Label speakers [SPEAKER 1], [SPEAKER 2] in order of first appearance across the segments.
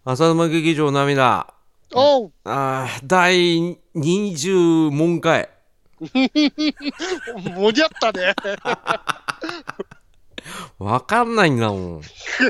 [SPEAKER 1] 浅沼劇場涙。
[SPEAKER 2] おう。
[SPEAKER 1] 第20問回。
[SPEAKER 2] 盛り合ったね。
[SPEAKER 1] わかんないんだもん。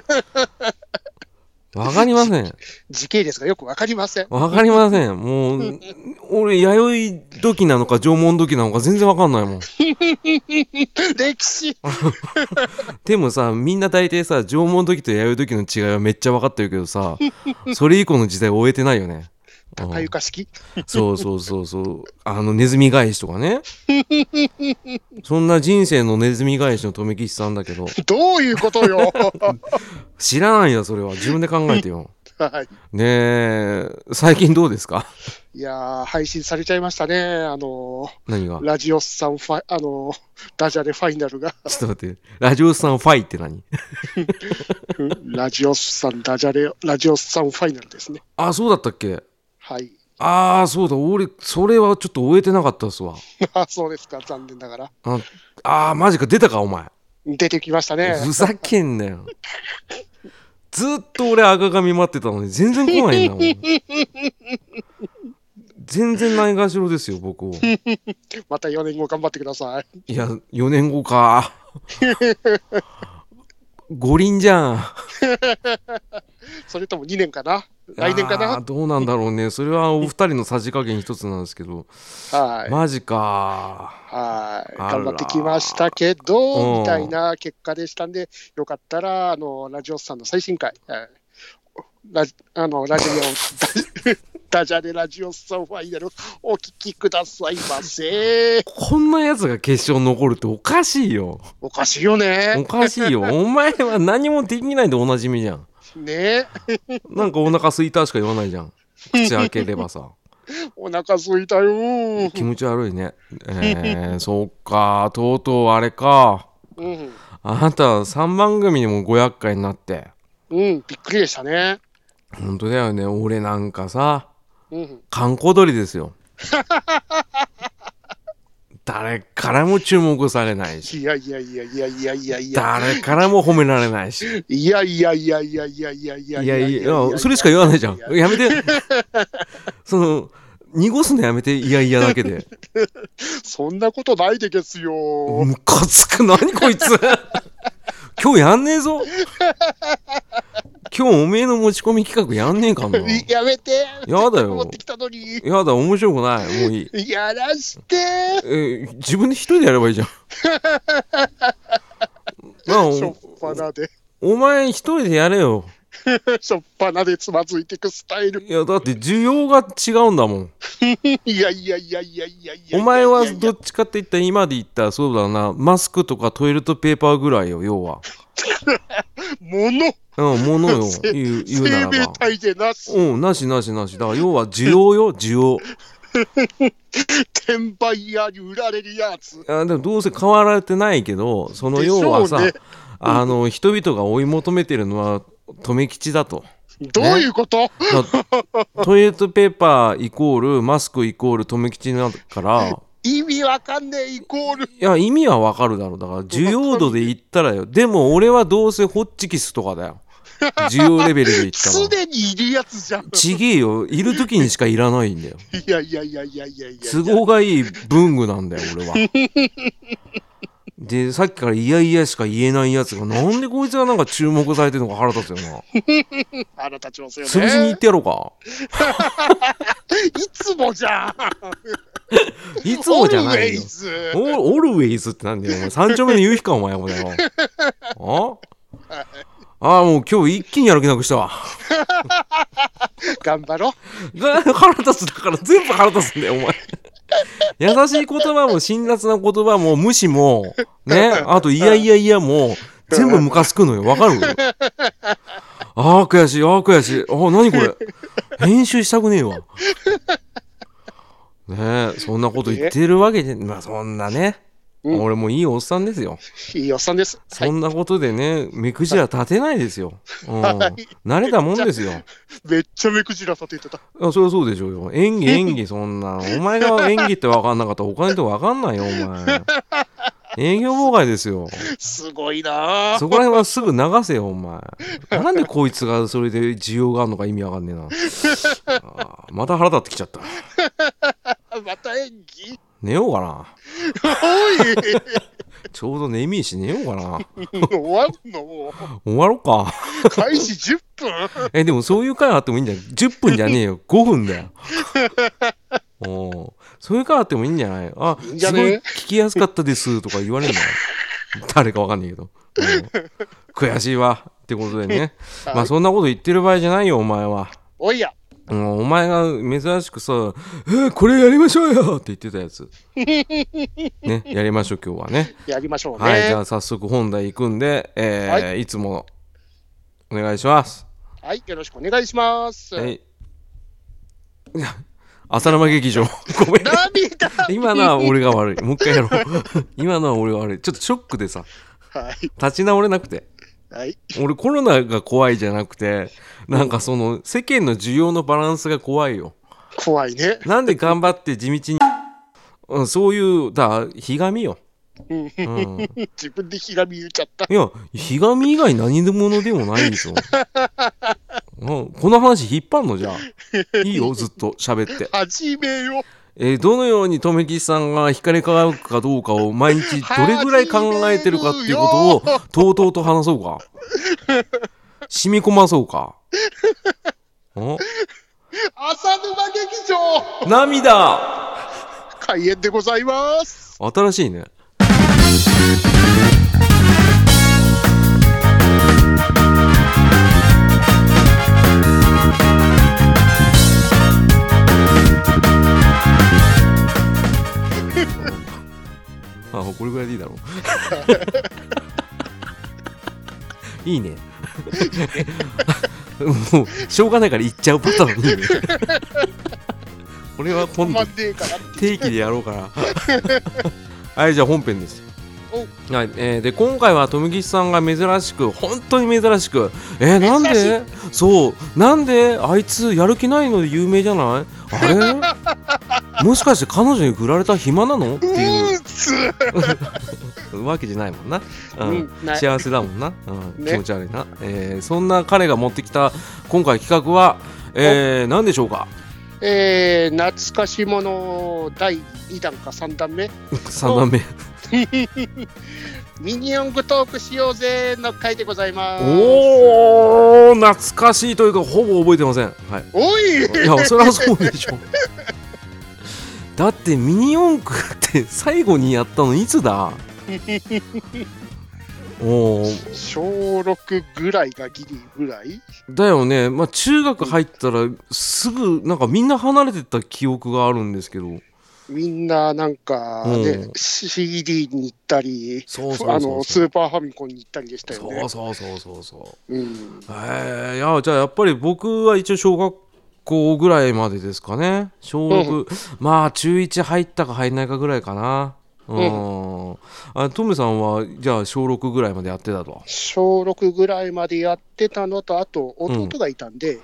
[SPEAKER 1] わかりません。
[SPEAKER 2] 時系列がよくわかりません。
[SPEAKER 1] わかりません。もう、俺、弥生時なのか縄文時なのか全然わかんないもん。
[SPEAKER 2] 歴史。
[SPEAKER 1] でもさ、みんな大体さ、縄文時と弥生時の違いはめっちゃ分かってるけどさ、それ以降の時代を終えてないよね。う
[SPEAKER 2] 高
[SPEAKER 1] ん、
[SPEAKER 2] 床式。
[SPEAKER 1] そうそうそうそう。ネズミ返しとかね。そんな人生のネズミ返しの留吉さんだけど、
[SPEAKER 2] どういうことよ。
[SPEAKER 1] 知らないよ、それは。自分で考えてよ。
[SPEAKER 2] はい。
[SPEAKER 1] ねえ、最近どうですか？
[SPEAKER 2] いやー、配信されちゃいましたね。
[SPEAKER 1] 何が？
[SPEAKER 2] ラジオスさんダジャレファイナルが。
[SPEAKER 1] ちょっと待って、ラジオスさんファイって何？
[SPEAKER 2] ラジオスさんダジャレ、ラジオスさんファイナルですね。
[SPEAKER 1] あ、そうだったっけ？
[SPEAKER 2] はい。
[SPEAKER 1] そうだ、俺、それはちょっと終えてなかったっすわ。
[SPEAKER 2] あ、そうですか。残念ながら。
[SPEAKER 1] マジか、出たか、お前。
[SPEAKER 2] 出てきましたね。
[SPEAKER 1] ふざけんなよ。ずっと俺赤髪待ってたのに全然来ないんだもん。全然ないがしろですよ、僕を。
[SPEAKER 2] また4年後頑張ってください。
[SPEAKER 1] いや、4年後か。五輪じゃん。
[SPEAKER 2] それとも2年かな、来年かな。
[SPEAKER 1] どうなんだろうね。それはお二人のさじ加減一つなんですけど。
[SPEAKER 2] はい。
[SPEAKER 1] マジか。
[SPEAKER 2] はい。
[SPEAKER 1] あ
[SPEAKER 2] 頑張ってきました
[SPEAKER 1] ら。
[SPEAKER 2] けど、みたい
[SPEAKER 1] うん。
[SPEAKER 2] な結果でしたんで、よかったら、ラジオスさんの最新回、ラジラジオダジャレラジオスさんファイナル、お聞きくださいませ。
[SPEAKER 1] こんなやつが決勝残るっておかしいよ。
[SPEAKER 2] おかしいよね。
[SPEAKER 1] おかしいよ。お前は何もできないでおなじみじゃん。
[SPEAKER 2] ね。
[SPEAKER 1] なんかお腹すいたしか言わないじゃん。口開ければさ。
[SPEAKER 2] お腹すいたよ。
[SPEAKER 1] 気持ち悪いね。そっか。とうとうあれか。
[SPEAKER 2] うん。
[SPEAKER 1] あなた3番組にも500回になって。
[SPEAKER 2] うん、びっくりでしたね。
[SPEAKER 1] 本当だよね。俺なんかさ、
[SPEAKER 2] うん。
[SPEAKER 1] 観光鳥ですよ。誰からも注目されないし。
[SPEAKER 2] いやいやいやいやいやいやいや。
[SPEAKER 1] 誰からも褒められないし。
[SPEAKER 2] いやいやいやいやいやいやいやいやい
[SPEAKER 1] いやいや、
[SPEAKER 2] やいやい
[SPEAKER 1] それしか言わないじゃん。
[SPEAKER 2] や。
[SPEAKER 1] やめて。その、濁すのやめて、いやいやだけで。
[SPEAKER 2] そんなことないでですよ。
[SPEAKER 1] ムカつく。何こいつ。今日やんねえぞ。今日おめえの持ち込み企画やんねえかんな。
[SPEAKER 2] やめて。せっ
[SPEAKER 1] やだよ。
[SPEAKER 2] かく持ってきたのに。
[SPEAKER 1] やだ、面白くない。もういい。
[SPEAKER 2] やらして。
[SPEAKER 1] 自分で一人でやればいいじゃん。なあ、
[SPEAKER 2] しょっぱなで。
[SPEAKER 1] お前一人でやれよ。
[SPEAKER 2] しょっぱなでつまずいていくスタイル。
[SPEAKER 1] いや、だって需要が違うんだもん。
[SPEAKER 2] いやいやいやいやいやいや
[SPEAKER 1] お
[SPEAKER 2] いや
[SPEAKER 1] 前は
[SPEAKER 2] いやいや。
[SPEAKER 1] どっちかって言ったら今で言ったらそうだな、マスクとかトイレットペーパーぐらいよ、要は。
[SPEAKER 2] もの。
[SPEAKER 1] うん、ものよ、言うな
[SPEAKER 2] 生命
[SPEAKER 1] らば。
[SPEAKER 2] 体でなし。
[SPEAKER 1] うん、なしなしなし。だから要は需要よ、需要。
[SPEAKER 2] 転売屋に売られるやつ。
[SPEAKER 1] でもどうせ変わられてないけど、その
[SPEAKER 2] でし
[SPEAKER 1] 要はさ、
[SPEAKER 2] ょうね。
[SPEAKER 1] 人々が追い求めてるのは、留吉だと。
[SPEAKER 2] どうい
[SPEAKER 1] ね。
[SPEAKER 2] うこと？
[SPEAKER 1] だトイレットペーパーイコール、マスクイコール、留吉だから、
[SPEAKER 2] 意味わかんねえイコール。
[SPEAKER 1] いや、意味はわかるだろう。だから、需
[SPEAKER 2] わ
[SPEAKER 1] 要度で
[SPEAKER 2] かんね
[SPEAKER 1] 言ったらよ。でも、俺はどうせホッチキスとかだよ。需要レベルで言ったら。
[SPEAKER 2] 常にいるやつじゃん。
[SPEAKER 1] ちげえよ。いる時にしかいらないんだよ。
[SPEAKER 2] いやいやいやいやいやいや
[SPEAKER 1] 都
[SPEAKER 2] いや。
[SPEAKER 1] 合がいい文具なんだよ、俺は。で、さっきからいやいやしか言えないやつが、なんでこいつがなんか注目されてるのか腹立つよな。
[SPEAKER 2] 腹立ちますよ
[SPEAKER 1] 潰しに行っ
[SPEAKER 2] ね。
[SPEAKER 1] てやろうか。
[SPEAKER 2] いつもじゃん。
[SPEAKER 1] いつも
[SPEAKER 2] オルウェ
[SPEAKER 1] じゃないよ。
[SPEAKER 2] イズ。
[SPEAKER 1] オルウェイズってなんだよ、お前。三丁目の夕日か、お前、これよ。もう今日一気にやる気なくしたわ。
[SPEAKER 2] 頑張ろ
[SPEAKER 1] 腹立つだから全部腹立つんだよ、お前。優しい言葉も辛辣な言葉も無視も、ね、あといやいやいやも、全部ムカつくのよ。わかる？悔しい、悔しい。何これ。編集したくねえわ。ねえ、そんなこと言ってるわけで、まあそんなね。
[SPEAKER 2] う。うん。
[SPEAKER 1] 俺もいいおっさんですよ。
[SPEAKER 2] いいおっさんです。はい。
[SPEAKER 1] そんなことでね、目くじら立てないですよ。
[SPEAKER 2] はい。
[SPEAKER 1] 慣れたもんですよ。
[SPEAKER 2] めっちゃ目くじら立ててた。
[SPEAKER 1] そりゃそうでしょうよ。演技、そんな。お前が演技って分かんなかったら他の人分かんないよ、お前。 営業妨害ですよ。
[SPEAKER 2] すごいな
[SPEAKER 1] そこら辺はすぐ流せよ、お前。なんでこいつがそれで需要があるのか意味わかんねえな。また腹立ってきちゃった。
[SPEAKER 2] また演技
[SPEAKER 1] 寝ようかな。
[SPEAKER 2] おい
[SPEAKER 1] ちょうど眠いし寝ようかな。
[SPEAKER 2] 終わるのも
[SPEAKER 1] 終わろうか。
[SPEAKER 2] う開始10分
[SPEAKER 1] でもそういう回あってもいいんだよ。10分じゃねえよ。5分だよ。そういう回あってもいいんじゃない？あ、
[SPEAKER 2] いいんじゃね
[SPEAKER 1] すごい聞きやすかったですとか言われるのよ。誰かわかんないけど。悔しいわ。ってことでね。まあそんなこと言ってる場合じゃないよ、お前は。
[SPEAKER 2] おいや
[SPEAKER 1] お前が珍しくさ、これやりましょうよって言ってたやつ。ね、やりましょう、今日はね。
[SPEAKER 2] やりましょうね。
[SPEAKER 1] はい、じゃあ早速本題行くんで、
[SPEAKER 2] はい
[SPEAKER 1] いつものお願いします。
[SPEAKER 2] はい、よろしくお願いします。
[SPEAKER 1] はい。いや浅沼劇場。ごめん。
[SPEAKER 2] 涙
[SPEAKER 1] 今のは俺が悪い。もう一回やろう。今のは俺が悪い。ちょっとショックでさ、
[SPEAKER 2] はい。
[SPEAKER 1] 立ち直れなくて。
[SPEAKER 2] はい。
[SPEAKER 1] 俺コロナが怖いじゃなくて、なんかその世間の需要のバランスが怖いよ。
[SPEAKER 2] 怖いね。
[SPEAKER 1] なんで頑張って地道に、そういう、ひがみよ。
[SPEAKER 2] 自分でひがみ言っちゃった。
[SPEAKER 1] いや、ひがみ以外何でものでもないでしょ。この話引っ張んのじゃあ。いいよ、ずっと喋って。
[SPEAKER 2] 始めよ。
[SPEAKER 1] どのように留吉さんが光り輝くかどうかを毎日どれぐらい考えてるかっていうことをとうとうと話そうか。染み込まそうか。
[SPEAKER 2] 浅沼劇場
[SPEAKER 1] 涙
[SPEAKER 2] 開演でございます。
[SPEAKER 1] 新しいね。これぐらいでいいだろう。いいね。もうしょうがないから言っちゃうパターンいいね。これは今度定期でやろうかな。はい、じゃあ本編です。はい、で今回は富吉さんが珍しく、本当に珍しく、なんでそうなんであいつやる気ないので有名じゃない？あれもしかして彼女に振られた暇なのっていうわけじゃないもんな、幸せだもんな、気持ち悪いな、そんな彼が持ってきた今回企画は、何でしょうか？
[SPEAKER 2] 懐かしもの第2弾か3弾目
[SPEAKER 1] 3段目
[SPEAKER 2] ミニ四駆トークしようぜの回でございます。
[SPEAKER 1] おー、懐かしいというかほぼ覚えてません。はい、
[SPEAKER 2] おい
[SPEAKER 1] いや、それはそうでしょ。だってミニ四駆って最後にやったのいつだ？
[SPEAKER 2] 小6ぐらいがギリぐらい
[SPEAKER 1] だよね。まあ中学入ったらすぐなんかみんな離れてた記憶があるんですけど、
[SPEAKER 2] みんななんかね、CD に行ったり、スーパーファミコンに行ったりでしたよね。
[SPEAKER 1] そう、いや、じゃあやっぱり僕は一応小学校ぐらいまでですかね。小6、まあ中1入ったか入んないかぐらいかな。トムさんはじゃあ小6ぐらいまでやってたと。
[SPEAKER 2] 小6ぐらいまでやってたのと、あと弟がいたんで、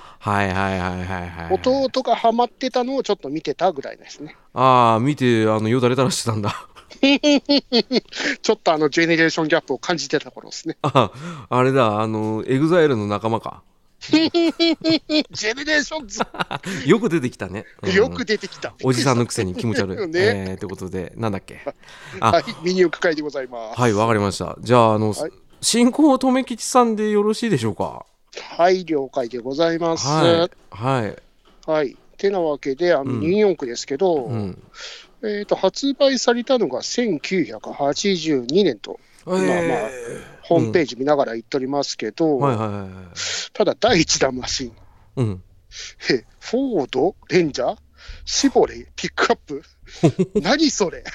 [SPEAKER 2] 弟がハマってたのをちょっと見てたぐらいですね。
[SPEAKER 1] 見てよだれ垂らしてたんだ。
[SPEAKER 2] ちょっとジェネレーションギャップを感じてた頃ですね。
[SPEAKER 1] あれだ、エグザイルの仲間か。
[SPEAKER 2] ジェネレーションズ
[SPEAKER 1] よく出てきたね、
[SPEAKER 2] よく出てきた。
[SPEAKER 1] おじさんのくせに気持ち悪い。
[SPEAKER 2] ね、
[SPEAKER 1] ってことでなんだっけ。
[SPEAKER 2] はい、ミニ四駆会でございます。
[SPEAKER 1] はい、わかりました。じゃあ進行留吉さんでよろしいでしょうか？
[SPEAKER 2] はい、了解でございます。はい。てなわけでミニ四駆ですけど、発売されたのが1982年と、ホームページ見ながら言っておりますけど、ただ第1弾マシン、フォード、レンジャー、シボレー、ピックアップ何それ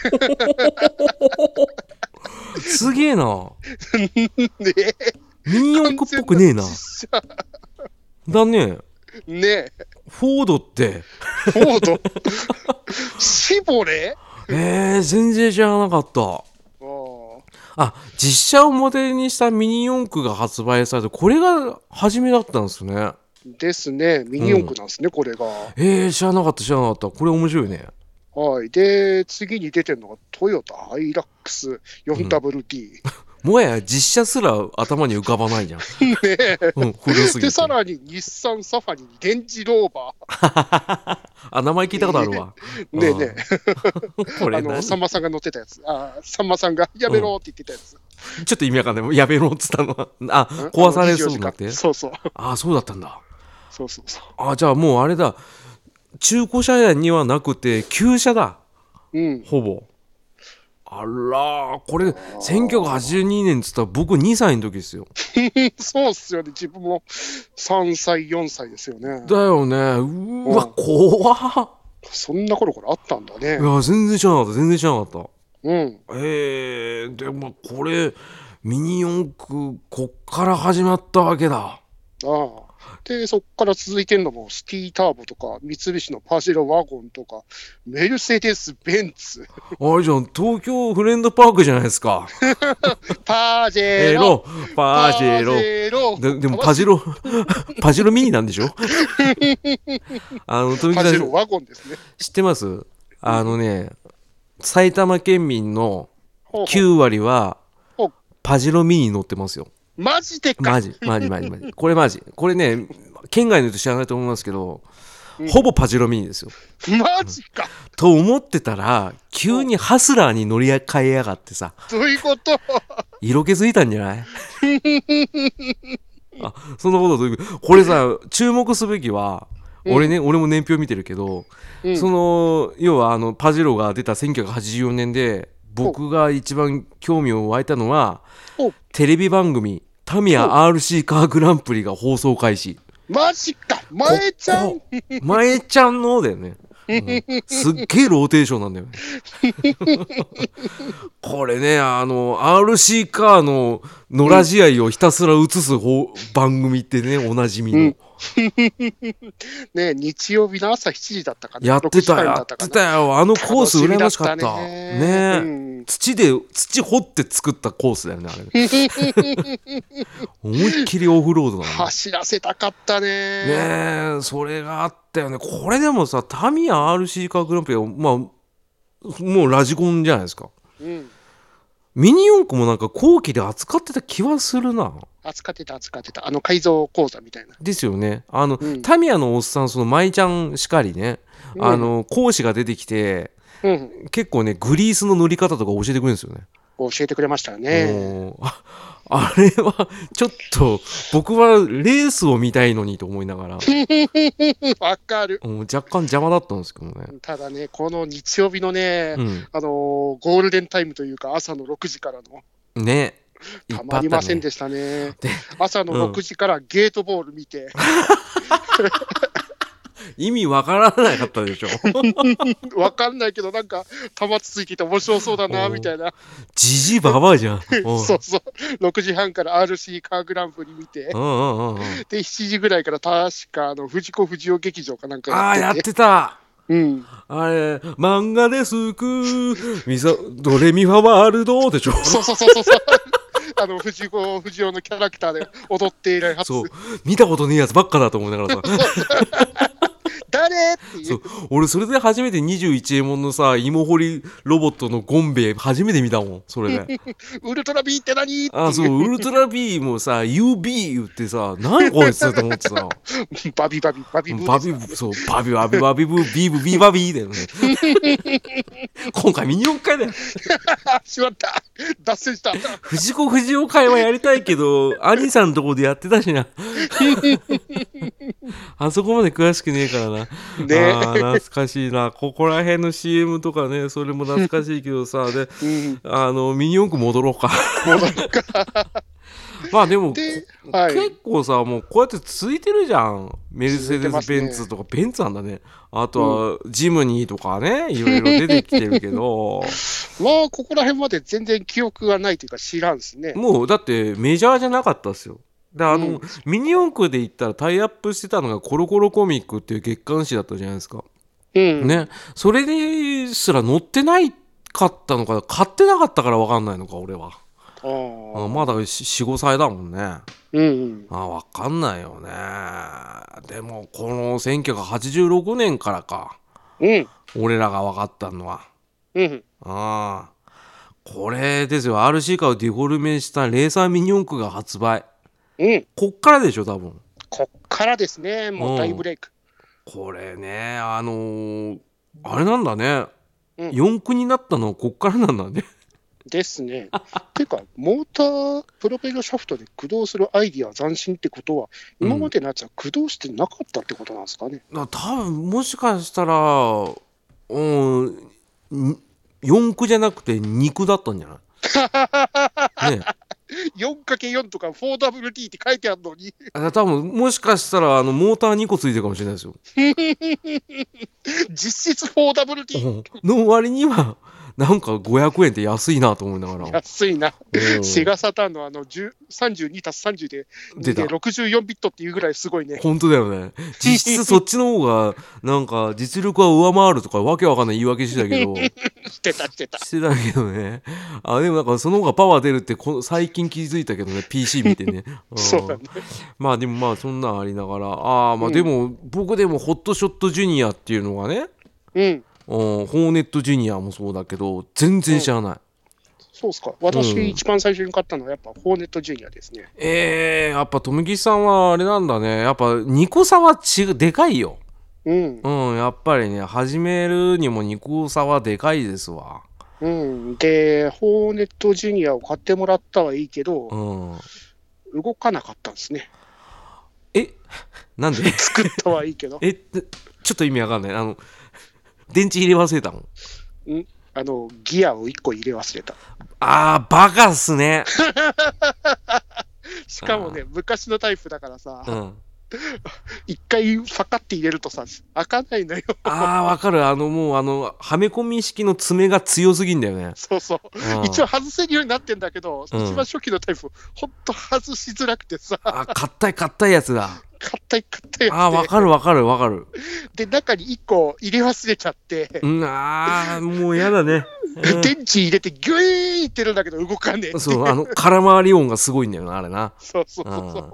[SPEAKER 1] すげえな。
[SPEAKER 2] ね、
[SPEAKER 1] ミニ四駆っぽくねえな。だね。
[SPEAKER 2] ね、
[SPEAKER 1] フォードって
[SPEAKER 2] フォードシボレー、
[SPEAKER 1] 全然知らなかった。実写をモデルにしたミニ四駆が発売されて、これが初めだったんですね。
[SPEAKER 2] ですね、ミニ四駆なんですね、これが。
[SPEAKER 1] 知らなかった。これ面白いね。
[SPEAKER 2] はい。で、次に出てるのがトヨタハイラックス 4WD。
[SPEAKER 1] もはや実車すら頭に浮かばないじゃん。
[SPEAKER 2] ねえ。
[SPEAKER 1] 古すぎ
[SPEAKER 2] で、
[SPEAKER 1] て。
[SPEAKER 2] さらに日産サファリにレンジローバー。
[SPEAKER 1] あ、名前聞いたことあるわ。
[SPEAKER 2] ねえねえ。
[SPEAKER 1] これ何
[SPEAKER 2] さんまさんが乗ってたやつ。さんまさんがやめろって言ってたやつ。
[SPEAKER 1] ちょっと意味わかんない。やめろっつったのは。あ、壊されそうになって。
[SPEAKER 2] そうそう。
[SPEAKER 1] あ、そうだったんだ。
[SPEAKER 2] そうそうそう。
[SPEAKER 1] あ、じゃあもうあれだ。中古車屋にはなくて、旧車だ。
[SPEAKER 2] うん。
[SPEAKER 1] ほぼ。あらー、これ、1982年っつったら僕2歳の時ですよ。
[SPEAKER 2] そうっすよね。自分も3歳、4歳ですよね。
[SPEAKER 1] だよね。うわ、怖っ。
[SPEAKER 2] そんな頃からあったんだね。
[SPEAKER 1] いや、全然知らなかった。全然知らなかった。
[SPEAKER 2] うん。
[SPEAKER 1] でもこれ、ミニ四駆、こっから始まったわけだ。
[SPEAKER 2] ああ。で、そこから続いてるのも、シティターボとか、三菱のパジェロワゴンとか、メルセデス・ベンツ。
[SPEAKER 1] あれじゃん、東京フレンドパークじゃないですか。
[SPEAKER 2] パジェロ
[SPEAKER 1] パジェロ。でもパジロミニなんでしょ富木さん、
[SPEAKER 2] パジェロワゴンですね。
[SPEAKER 1] 知ってます？埼玉県民の9割はパジロミニ乗ってますよ。
[SPEAKER 2] マジでか。
[SPEAKER 1] マジ。これマジ。これね、県外の人知らないと思いますけど、ほぼパジロミニですよ。
[SPEAKER 2] マジか。
[SPEAKER 1] と思ってたら、急にハスラーに乗り換えやがってさ。
[SPEAKER 2] どういうこと？
[SPEAKER 1] 色気づいたんじゃない？あ、そんなことどういうこと？これさ、注目すべきは、俺も年表見てるけど、要はパジェロが出た1984年で、僕が一番興味を湧いたのは、テレビ番組タミヤ RC カーグランプリが放送開始。
[SPEAKER 2] マジか。前ちゃん
[SPEAKER 1] のだよね、すっげえローテーションなんだよね。これね、RC カーの野良試合をひたすら映す番組ってね、おなじみの、
[SPEAKER 2] ね、日曜日の朝7時だったかな。
[SPEAKER 1] やってたよ。あのコース羨ましかったね。土掘って作ったコースだよね、あれ。思いっきりオフロードだね。
[SPEAKER 2] 走らせたかったね。
[SPEAKER 1] ねえ、それがあったよね。これでもさ、タミヤ RC カーグランプリは、もうラジコンじゃないですか。ミニ四駆もなんか後期で扱ってた気はするな。
[SPEAKER 2] 扱ってた。改造講座みたいな。
[SPEAKER 1] ですよね。タミヤのおっさん、その舞ちゃんしかりね、講師が出てきて、結構ね、グリースの塗り方とか教えてくれるんですよね。
[SPEAKER 2] 教えてくれましたね。
[SPEAKER 1] あれはちょっと僕はレースを見たいのにと思いながら
[SPEAKER 2] わかる。
[SPEAKER 1] 若干邪魔だったんですけどね。
[SPEAKER 2] ただね、この日曜日のね、ゴールデンタイムというか朝の6時からの
[SPEAKER 1] ね、
[SPEAKER 2] たまりませんでしたね。朝の6時からゲートボール見て
[SPEAKER 1] 意味わからなかったでしょ。
[SPEAKER 2] わかんないけど、なんか球ついてて面白そうだなみたいな。
[SPEAKER 1] じじばばじゃん。
[SPEAKER 2] そう6時半から RC カーグランプリ見て、で7時ぐらいから確か藤子不二雄劇場かなんか
[SPEAKER 1] やってた。あれ漫画ですくドレミファワールドでしょ。
[SPEAKER 2] そう藤子不二雄のキャラクターで踊っているやつ。
[SPEAKER 1] 見たことねえやつばっかだと思いながらさ。
[SPEAKER 2] 誰っていう。
[SPEAKER 1] 俺それで初めて21エモンのさ、芋掘りロボットのゴンベイ初めて見たもん、それで。
[SPEAKER 2] ウルトラ B って何？
[SPEAKER 1] ウルトラ B もさ UB 言ってさ、何こいつと思ってさ、
[SPEAKER 2] バビブー、
[SPEAKER 1] そうバビブービーブビーバビーだよね。今回ミニ四駆だよ。
[SPEAKER 2] しまった、脱線した。
[SPEAKER 1] 藤子不二雄会はやりたいけど、兄さんのとこでやってたしな。あそこまで詳しくねえからな。懐かしいな。ここら辺の CM とかね、それも懐かしいけどさ、で、ミニ四駆戻ろうか。まあでも、結構さ、もうこうやって続いてるじゃん。メルセデス・ベンツとか、ベンツなんだね。あとは、ジムニーとかね、いろいろ出てきてるけど。
[SPEAKER 2] まあ、ここら辺まで全然記憶がないというか知らんですね。
[SPEAKER 1] もう、だってメジャーじゃなかったっすよ。でミニ四駆で言ったらタイアップしてたのがコロコロコミックっていう月刊誌だったじゃないですか。ね。それですら載ってないかったのか、買ってなかったから分かんないのか、俺は。まだ4、5歳だもんね。分かんないよね。でもこの1986年からか。
[SPEAKER 2] うん。
[SPEAKER 1] 俺らが分かったのは。
[SPEAKER 2] うん。
[SPEAKER 1] ああ。これですよ。RC カーをディフォルメしたレーサーミニ四駆が発売。
[SPEAKER 2] うん。
[SPEAKER 1] こっからでしょ、多分。
[SPEAKER 2] こっからですね、もう大ブレイク。
[SPEAKER 1] これね、あれなんだね。
[SPEAKER 2] うん。
[SPEAKER 1] 四駆になったのはこっからなんだね。
[SPEAKER 2] ですね。ていうか、モータープロペラシャフトで駆動するアイディア斬新ってことは、今までのやつは駆動してなかったってことなんですかね。
[SPEAKER 1] 多分もしかしたら、四駆じゃなくて肉だったんじゃないね。
[SPEAKER 2] 4×4 とか 4WD って書いてあるのに
[SPEAKER 1] 多分もしかしたらモーター2個ついてるかもしれないですよ。
[SPEAKER 2] 実質 4WD
[SPEAKER 1] の割にはなんか500円って安いなと思いながら。
[SPEAKER 2] 安いな。セガサターンの32+30 で
[SPEAKER 1] 出た
[SPEAKER 2] 64ビットっていうぐらいすごいね。
[SPEAKER 1] 本当だよね。実質そっちの方がなんか実力は上回るとかわけわかんない言い訳してたけど
[SPEAKER 2] してた。
[SPEAKER 1] してたけどね。でもなんかその方がパワー出るって最近気づいたけどね、 PC 見てね。
[SPEAKER 2] そうだね。
[SPEAKER 1] まあでもまあそんなんありながら、まあでも、僕でもホットショットジュニアっていうのがね、ホーネットジュニアもそうだけど全然知らない。
[SPEAKER 2] そうっすか。私、一番最初に買ったのはやっぱホーネットジュニアですね。
[SPEAKER 1] やっぱ富木さんはあれなんだね。やっぱ2個差はでかいよ。やっぱりね、始めるにも2個差はでかいですわ。
[SPEAKER 2] で、ホーネットジュニアを買ってもらったはいいけど、動かなかったんですね。
[SPEAKER 1] なんで
[SPEAKER 2] 作ったはいいけど。
[SPEAKER 1] ちょっと意味わかんない。電池入れ忘れたの？
[SPEAKER 2] ギアを1個入れ忘れた。
[SPEAKER 1] バカっすね。
[SPEAKER 2] しかもね、昔のタイプだからさ、一回パカって入れるとさ、開かないのよ。
[SPEAKER 1] わかる。もうはめ込み式の爪が強すぎんだよね。
[SPEAKER 2] そうそう。一応外せるようになってんだけど、一番初期のタイプ、ほんと外しづらくてさ。
[SPEAKER 1] 硬いやつだ。
[SPEAKER 2] 硬いやつで。
[SPEAKER 1] わかる。
[SPEAKER 2] で、中に1個入れ忘れちゃって。
[SPEAKER 1] もうやだね。
[SPEAKER 2] 電池入れてギュイーンってるんだけど動かねえ。
[SPEAKER 1] そう、空回り音がすごいんだよな、あれな。
[SPEAKER 2] そう。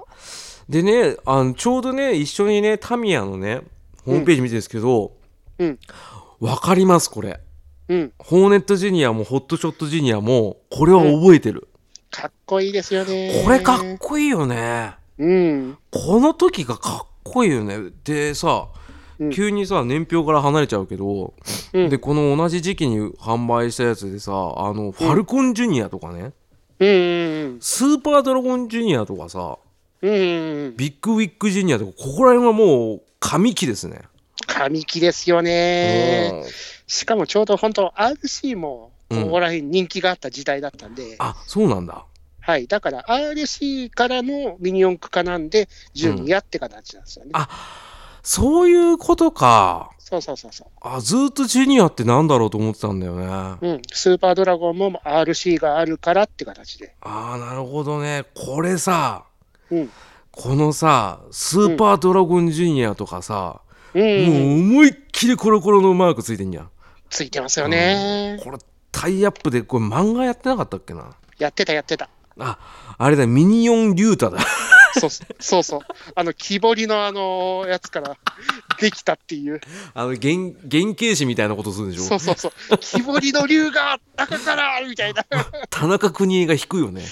[SPEAKER 1] でね、ちょうどね、一緒にね、タミヤのね、ホームページ見てるんですけど、わかります、これ。ホーネットジュニアもホットショットジュニアも、これは覚えてる。
[SPEAKER 2] かっこいいですよね。
[SPEAKER 1] これかっこいいよね。この時がかっこいいよね。でさ、急にさ、年表から離れちゃうけど、で、この同じ時期に販売したやつでさ、ファルコンジュニアとかね、スーパードラゴンジュニアとかさ、ビッグウィッグジュニアとか、ここら辺はもう神木ですね。
[SPEAKER 2] 神木ですよね。しかもちょうど本当 RC もここら辺人気があった時代だったんで。
[SPEAKER 1] そうなんだ。
[SPEAKER 2] はい。だから RC からのミニ四駆化なんで、ジュニアって形なんですよね。
[SPEAKER 1] そういうことか。
[SPEAKER 2] そう。
[SPEAKER 1] ずっとジュニアってなんだろうと思ってたんだよね。
[SPEAKER 2] スーパードラゴンも RC があるからって形で。
[SPEAKER 1] なるほどね。これさ、このさ、スーパードラゴンジュニアとかさ、もう思いっきりコロコロのマークついてんじゃん。
[SPEAKER 2] ついてますよね。
[SPEAKER 1] これタイアップでこれ漫画やってなかったっけな。
[SPEAKER 2] やってた。
[SPEAKER 1] あれだ、ミニオンリュータだ。
[SPEAKER 2] そう。木彫りのやつからできたっていう。
[SPEAKER 1] 原型師みたいなことするでしょ。
[SPEAKER 2] そう。木彫りの竜が中からみたいな。
[SPEAKER 1] 田中邦衛が引くよね。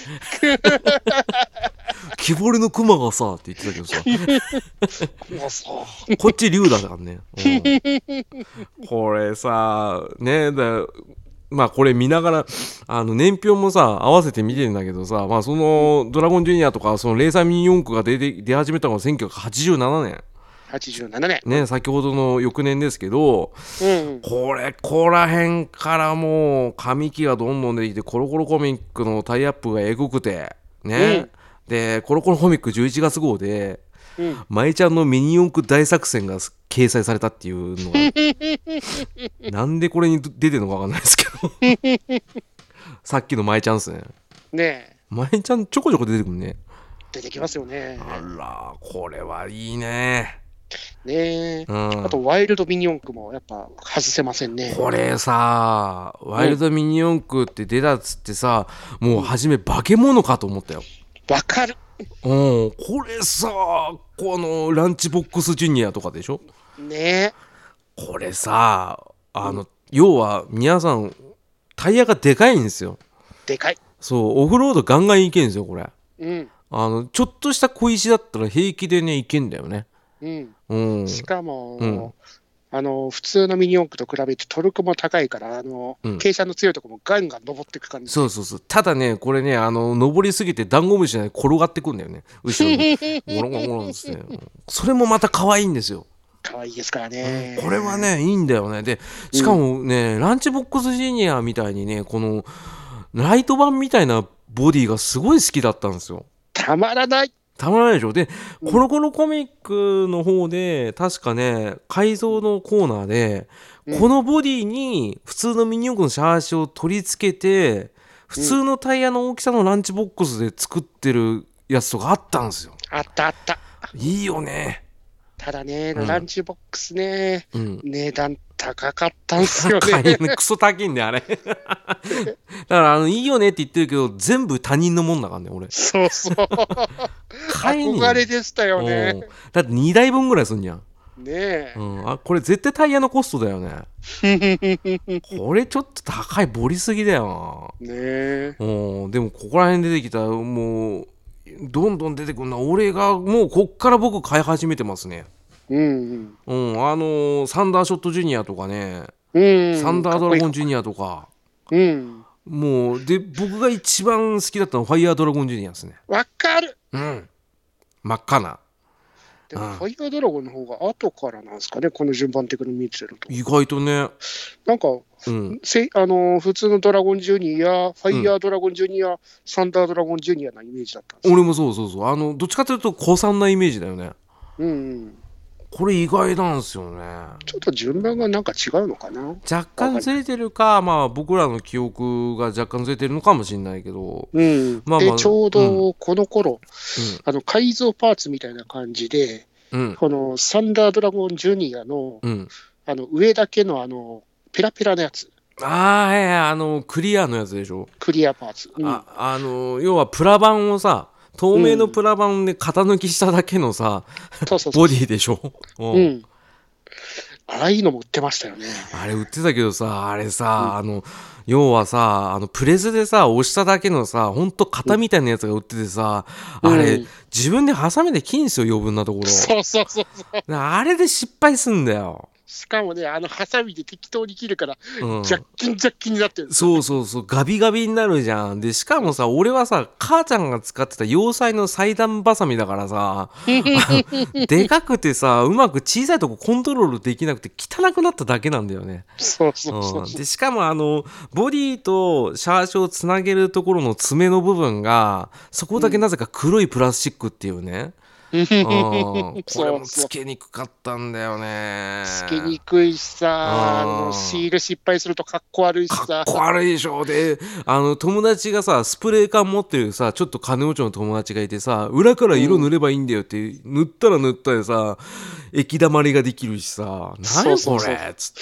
[SPEAKER 1] 木彫りの熊がさって言ってたけどさ。こっち竜だからね。これさ、ね、まあこれ見ながら年表もさ合わせて見てるんだけどさ、まあそのドラゴンジュニアとかそのレーサーミニ四駆が出始めたのが1987年。
[SPEAKER 2] 87年。
[SPEAKER 1] ね、先ほどの翌年ですけど、ここら辺からもう紙機がどんどん出てきて、コロコロコミックのタイアップがエグくてね、でコロコロコミック11月号で、舞ちゃんのミニ四駆大作戦が掲載されたっていうのがなんでこれに出てるのかわかんないですけどさっきの舞ちゃんですね。舞ちゃんちょこちょこ出てくるね。
[SPEAKER 2] 出てきますよね。
[SPEAKER 1] これはいいね。
[SPEAKER 2] あとワイルドミニ四駆もやっぱ外せませんね。
[SPEAKER 1] これさ、ワイルドミニ四駆って出たっつってさ、もう初め化け物かと思ったよ。
[SPEAKER 2] わかる。
[SPEAKER 1] これさ、このランチボックスジュニアとかでしょ。 これさ、要は皆さんタイヤがでかいんですよ。
[SPEAKER 2] でかい。
[SPEAKER 1] そうオフロードガンガンいけんですよこれ。
[SPEAKER 2] うん。
[SPEAKER 1] ちょっとした小石だったら平気でねいけんだよね。
[SPEAKER 2] うん。
[SPEAKER 1] うん。
[SPEAKER 2] しかも、
[SPEAKER 1] うん
[SPEAKER 2] 普通のミニ四駆と比べてトルクも高いから、
[SPEAKER 1] うん
[SPEAKER 2] 傾斜の強いところもガンガン登っていく感じ。
[SPEAKER 1] そうそうそう。ただね、これね、登りすぎてダンゴムシで転がってくんだよね。後ろに。ゴロゴロゴロンって。それもまた可愛いんですよ。
[SPEAKER 2] 可愛いですからね。
[SPEAKER 1] これはね、いいんだよね。で、しかもね、ランチボックスジニアみたいにね、この、ライト版みたいなボディがすごい好きだったんですよ。
[SPEAKER 2] たまらない。
[SPEAKER 1] たまらないでしょ。で、コロコロコミックの方で、確かね、改造のコーナーで、このボディに普通のミニ四駆のシャーシを取り付けて、普通のタイヤの大きさのランチボックスで作ってるやつとかあったんですよ。
[SPEAKER 2] あったあった。
[SPEAKER 1] いいよね。
[SPEAKER 2] ただね、ランチボックスね、
[SPEAKER 1] うん、
[SPEAKER 2] 値段高かったんすよね。
[SPEAKER 1] 高いね、クソ高いんだよ、あれ。だからいいよねって言ってるけど、全部他人のもんだからね、俺。
[SPEAKER 2] そうそう。
[SPEAKER 1] 買いに
[SPEAKER 2] 憧れでしたよね。
[SPEAKER 1] だって2台分ぐらいすんじゃん。
[SPEAKER 2] ねえ。
[SPEAKER 1] これ絶対タイヤのコストだよね。これちょっと高い、ボリすぎだよ
[SPEAKER 2] な。ねえ。
[SPEAKER 1] でもここら辺出てきたらもうどんどん出てくるな。俺がもうこっから僕買い始めてますね。サンダーショットジュニアとかね、サンダードラゴンジュニアとか、もうで僕が一番好きだったのはファイヤードラゴンジュニアですね。
[SPEAKER 2] わかる。
[SPEAKER 1] 真っ赤な。
[SPEAKER 2] でもファイヤードラゴンの方が後からなんですかね、この順番的に見てると。
[SPEAKER 1] 意外とね。
[SPEAKER 2] なんか、普通のドラゴンジュニア、ファイヤードラゴンジュニア、サンダードラゴンジュニアなイメージだったんですよ。
[SPEAKER 1] 俺もそうそうそう。どっちかというと古参なイメージだよね。これ意外なんですよね。
[SPEAKER 2] ちょっと順番がなんか違うのかな。
[SPEAKER 1] 若干ずれてるか、まあ僕らの記憶が若干ずれてるのかもしれないけど、
[SPEAKER 2] ちょうどこの頃、改造パーツみたいな感じで、このサンダードラゴンジュニアの、上だけのペラペラのやつ。
[SPEAKER 1] クリアのやつでしょ。
[SPEAKER 2] クリアパーツ。
[SPEAKER 1] 要はプラ板をさ、透明のプラ板で型抜きしただけのさ、ボディでしょ。
[SPEAKER 2] ああいうのも売ってましたよね。
[SPEAKER 1] あれ売ってたけどさ、あれさ、要はさ、プレスでさ、押しただけのさ、ほんと型みたいなやつが売っててさ、あれ、自分でハサミで切んすよ、余分なところ。
[SPEAKER 2] そうそうそう。
[SPEAKER 1] あれで失敗すんだよ。
[SPEAKER 2] しかもね、ハサミで適当に切るから、ジャッキンジャッキンになってるんです
[SPEAKER 1] よ、ね。そうそうそう、ガビガビになるじゃん。で、しかもさ、俺はさ、母ちゃんが使ってた洋裁の裁断バサミだからさ、でかくてさ、うまく小さいとこコントロールできなくて汚くなっただけなんだよね。
[SPEAKER 2] そうそうそう。
[SPEAKER 1] で、しかもボディとシャーシをつなげるところの爪の部分が、そこだけなぜか黒いプラスチックっていうね。これもつけにくかったんだよね。
[SPEAKER 2] つけにくいしさ、シール失敗するとかっこ悪いしさ。
[SPEAKER 1] かっこ悪いでしょ。で、友達がさ、スプレー缶持ってるさ、ちょっと金持ちの友達がいてさ、裏から色塗ればいいんだよって、塗ったら塗ったでさ、液だまりができるしさ、何これっつって。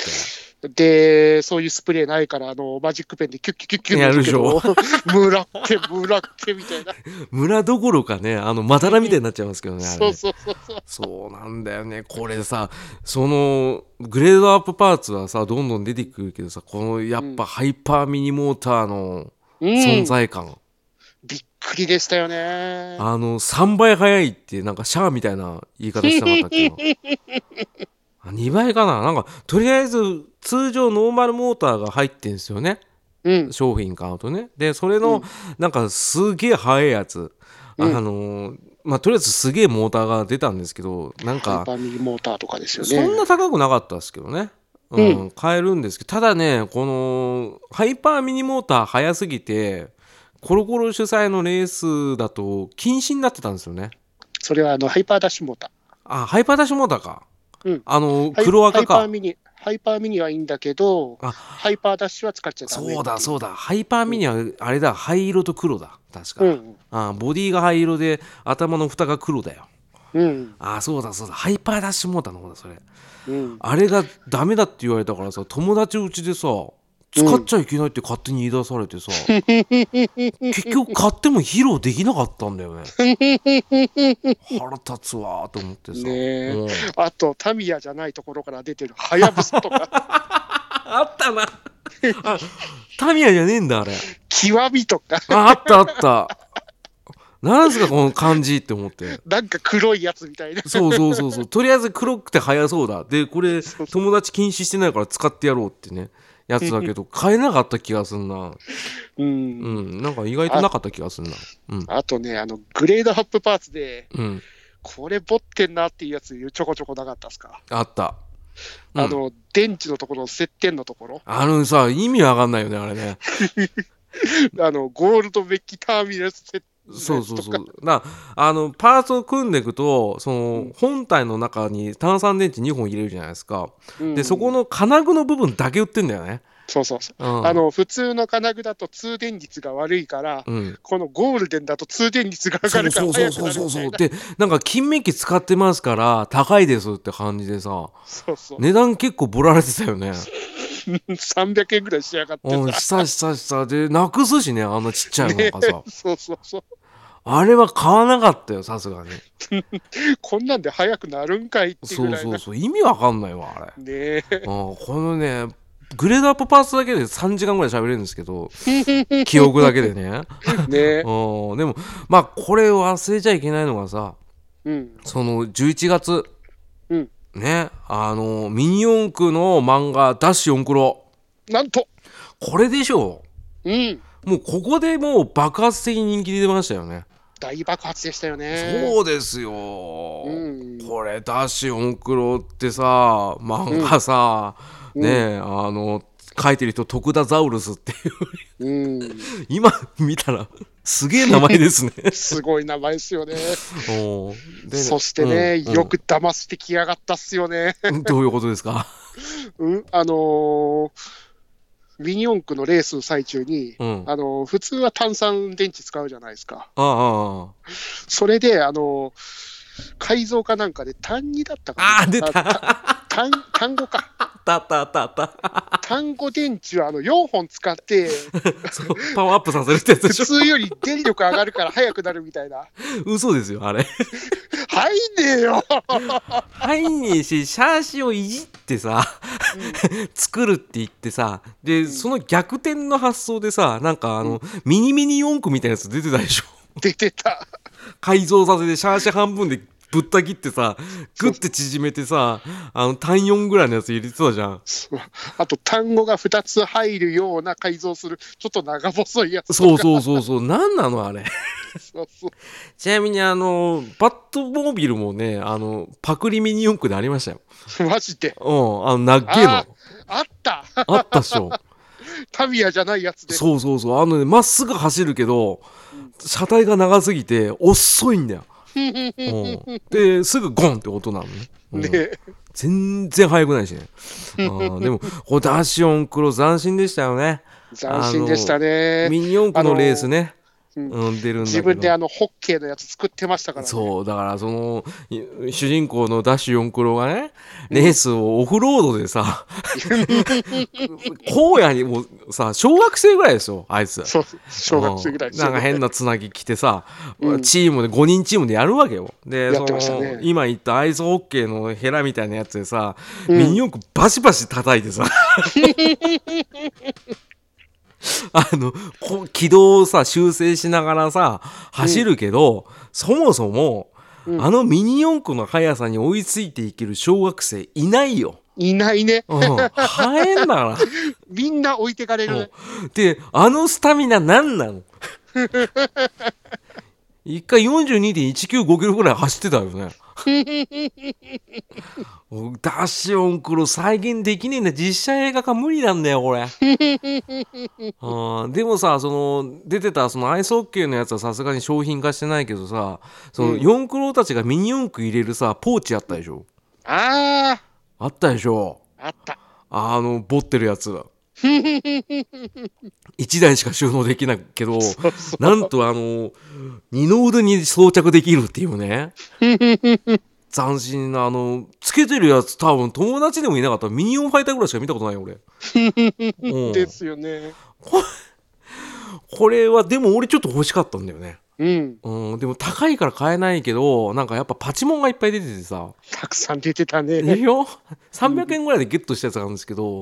[SPEAKER 2] で、そういうスプレーないから、マジックペンでキュッキュッキュッキュッ
[SPEAKER 1] やるでしょ。
[SPEAKER 2] ムラっけみたいな。
[SPEAKER 1] ムラどころかね、まだらみたいになっちゃいますけどね、あれ。
[SPEAKER 2] そうそうそうそう。
[SPEAKER 1] そうなんだよね。これさ、グレードアップパーツはさ、どんどん出てくるけどさ、このやっぱハイパーミニモーターの存在感。
[SPEAKER 2] びっくりでしたよね。
[SPEAKER 1] 3倍速いってなんかシャアみたいな言い方してなかったっけど。2倍かな。なんかとりあえず通常ノーマルモーターが入ってんですよね、商品買うとね。でそれのなんかすげえ速いやつ、とりあえずすげえモーターが出たんですけど、なんか
[SPEAKER 2] ハイパーミニモーターとかですよね。
[SPEAKER 1] そんな高くなかったですけどね、買えるんですけど、ただね、このハイパーミニモーター速すぎてコロコロ主催のレースだと禁止になってたんですよね。
[SPEAKER 2] それはハイパーダッシュモーター。
[SPEAKER 1] ハイパーダッシュモーターか。黒赤か。
[SPEAKER 2] ハイパーミニはいいんだけど、ハイパーダッシュは使っちゃダメ。
[SPEAKER 1] そうだそうだ。ハイパーミニはあれだ、灰色と黒だ確か。ボディが灰色で頭の蓋が黒だよ。そうだそうだ。ハイパーダッシュモーターの方だそれ。あれがダメだって言われたからさ、友達うちでさ使っちゃいけないって勝手に言い出されてさ、結局買っても披露できなかったんだよね。腹立つわーと思ってさ。
[SPEAKER 2] ねえ、
[SPEAKER 1] うん
[SPEAKER 2] あとタミヤじゃないところから出てるハヤブサとか
[SPEAKER 1] あったな。あ、タミヤじゃねえんだあれ。
[SPEAKER 2] 極みとか
[SPEAKER 1] あったあった。なんすかこの感じって思って。
[SPEAKER 2] なんか黒いやつみたいな。
[SPEAKER 1] そうそうそうそう。とりあえず黒くて速そうだ。でこれ
[SPEAKER 2] そうそう
[SPEAKER 1] 友達禁止してないから使ってやろうってねやつだけど買えなかった気がすんな。
[SPEAKER 2] う
[SPEAKER 1] うんん、なんか意外となかった気がすんな。うん
[SPEAKER 2] あとね、グレードアップパーツで、
[SPEAKER 1] うん
[SPEAKER 2] これボってんなっていうやつちょこちょこなかったっすか？
[SPEAKER 1] あった。うん
[SPEAKER 2] 電池のところ、接点のところ、
[SPEAKER 1] さ意味わかんないよねあれね。
[SPEAKER 2] ゴールドメッキターミナルセット
[SPEAKER 1] そうそうそう。パーツを組んでいくとその、本体の中に単三電池2本入れるじゃないですか。でそこの金具の部分だけ売ってんだよね。
[SPEAKER 2] そうそうそう、
[SPEAKER 1] うん
[SPEAKER 2] 普通の金具だと通電率が悪いから、
[SPEAKER 1] うん
[SPEAKER 2] このゴールデンだと通電率が上がるから
[SPEAKER 1] そうそうそうそうそう
[SPEAKER 2] 早くなるみたいな。
[SPEAKER 1] でなんか金メッキ使ってますから高いですって感じでさ
[SPEAKER 2] そうそう。
[SPEAKER 1] 値段結構ボられてたよね。
[SPEAKER 2] 300円ぐらいしやがって
[SPEAKER 1] うん
[SPEAKER 2] さ。
[SPEAKER 1] したでなくすしねあんなちっちゃいのなんかさ、
[SPEAKER 2] そうそうそう。
[SPEAKER 1] あれは買わなかったよさすがに。
[SPEAKER 2] こんなんで早くなるんかいって
[SPEAKER 1] そう
[SPEAKER 2] ぐらいな。
[SPEAKER 1] そうそう意味わかんないわあれ。
[SPEAKER 2] ねえ。
[SPEAKER 1] このねグレードアップパーツだけで3時間ぐらい喋れるんですけど記憶だけでね。
[SPEAKER 2] ねえ。
[SPEAKER 1] でもまあこれ忘れちゃいけないのがさ
[SPEAKER 2] うん。
[SPEAKER 1] その11月
[SPEAKER 2] うん。
[SPEAKER 1] ねミニ四駆の漫画ダッシュ4クロ
[SPEAKER 2] なんと。
[SPEAKER 1] これでしょ
[SPEAKER 2] うん。
[SPEAKER 1] もうここでもう爆発的に人気出ましたよね。
[SPEAKER 2] 大爆発でしたよね。
[SPEAKER 1] そうですよ、
[SPEAKER 2] うん
[SPEAKER 1] これダッシュ4クロってさ漫画さ、ねえ書いてる人徳田ザウルスっていう
[SPEAKER 2] うん。
[SPEAKER 1] 今見たらすげえ名前ですね。
[SPEAKER 2] すごい名前ですよね。
[SPEAKER 1] で
[SPEAKER 2] そしてね、
[SPEAKER 1] うん
[SPEAKER 2] よく騙してきやがったっすよね。
[SPEAKER 1] どういうことですか？
[SPEAKER 2] うん、ミニ四駆のレースの最中に、
[SPEAKER 1] うん
[SPEAKER 2] 普通は炭酸電池使うじゃないですか。
[SPEAKER 1] あ
[SPEAKER 2] それで、改造かなんかで単2だったかな。
[SPEAKER 1] 出た
[SPEAKER 2] 単語か。
[SPEAKER 1] あった
[SPEAKER 2] 単語電池は4本使って、
[SPEAKER 1] パワーアップさせるってやつで
[SPEAKER 2] 普
[SPEAKER 1] しょ。
[SPEAKER 2] 通より電力上がるから速くなるみたいな。
[SPEAKER 1] 嘘ですよあれ。
[SPEAKER 2] 入んねえよ。
[SPEAKER 1] 入んねえしシャーシをいじってさ、作るって言ってさで、その逆転の発想でさなんかミニミニ四駆みたいなやつ出てたでしょ。
[SPEAKER 2] 出てた。
[SPEAKER 1] 改造させてシャーシ半分でぶった切ってさグッて縮めてさ単4ぐらいのやつ入れてたじゃん。
[SPEAKER 2] そうあと単語が2つ入るような改造するちょっと長細いやつとか。
[SPEAKER 1] そう何なのあれ。
[SPEAKER 2] そうそう
[SPEAKER 1] ちなみにバットモービルもねパクリミニ四駆でありましたよ。
[SPEAKER 2] マジで。
[SPEAKER 1] なっけえの
[SPEAKER 2] あった
[SPEAKER 1] あったっしょ。
[SPEAKER 2] タミヤじゃないやつで。
[SPEAKER 1] そうねまっすぐ走るけど車体が長すぎて遅いんだよ。ですぐゴンって音なのね。
[SPEAKER 2] ね
[SPEAKER 1] 全然速くないしね。でもこのダッシュ4クロ斬新でしたよね。
[SPEAKER 2] 斬新でしたね。
[SPEAKER 1] ミニ四駆のレースね、出るんだけど
[SPEAKER 2] 自分でホッケーのやつ作ってましたからね。
[SPEAKER 1] そうだからその主人公のダッシュ4クロがねレースをオフロードでさ荒野にもさ小学生ぐらいですよあいつ。
[SPEAKER 2] そう小学生ぐらいですよね。
[SPEAKER 1] なんか変なつなぎ着てさ、チームで5人チームでやるわけよ。で
[SPEAKER 2] やってましたね。
[SPEAKER 1] 今言ったアイスホッケーのヘラみたいなやつでさ、ミニ四駆バシバシ叩いてさ軌道をさ修正しながらさ走るけど、そもそも、ミニ四駆の速さに追いついていける小学生いないよ。
[SPEAKER 2] いないね。
[SPEAKER 1] 速いんだから
[SPEAKER 2] みんな置いてかれる。
[SPEAKER 1] でスタミナ何なの1回 42.195 キロぐらい走ってたよね。ダッシュ4クロ再現できねえんだ。実写映画化無理なんだよこれ。でもさ出てたそのアイスホッケーのやつはさすがに商品化してないけどさその4クロたちがミニ四駆入れるさポーチあったでしょ。あったでしょ。
[SPEAKER 2] あった。
[SPEAKER 1] ボってるやつ1台しか収納できないけどなんと二の腕に装着できるっていうね。 斬新なつけてるやつ多分友達でもいなかった。ミニオンファイターぐらいしか見たことないよ俺。うん
[SPEAKER 2] ですよね。
[SPEAKER 1] これはでも俺ちょっと欲しかったんだよね。
[SPEAKER 2] うん。
[SPEAKER 1] でも高いから買えないけど、なんかやっぱパチモンがいっぱい出ててさ、
[SPEAKER 2] たくさん出てたね。
[SPEAKER 1] いいよ300円ぐらいでゲットしたやつがあるんですけど、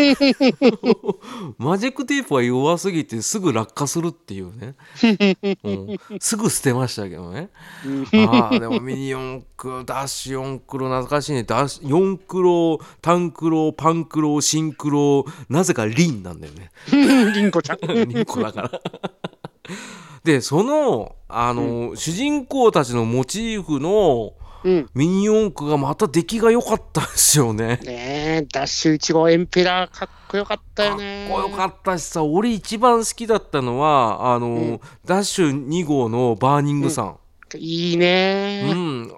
[SPEAKER 1] マジックテープは弱すぎてすぐ落下するっていうね、すぐ捨てましたけどね。でもミニ四駆ダッシュ4クロ懐かしいね。ダッシュ4クロタンクロパンクロシンクロ、なぜかリンなんだよね。
[SPEAKER 2] リンコちゃん。
[SPEAKER 1] リンコだからでその主人公たちのモチーフのミニ四駆がまた出来が良かったですよね。
[SPEAKER 2] ねえ、ダッシュ1号エンペラーかっこよかったよね。
[SPEAKER 1] かっこよかったしさ、俺一番好きだったのはダッシュ2号のバーニングさん。
[SPEAKER 2] いいね。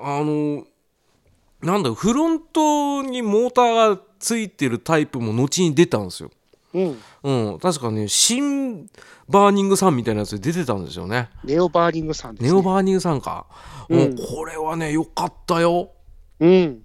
[SPEAKER 1] なんだフロントにモーターがついてるタイプも後に出たんですよ。確かね新バーニングさんみたいなやつで出てたんですよね。
[SPEAKER 2] ネオバーニングさんですね。
[SPEAKER 1] ネオバーニングさんか。これはね良かったよ。で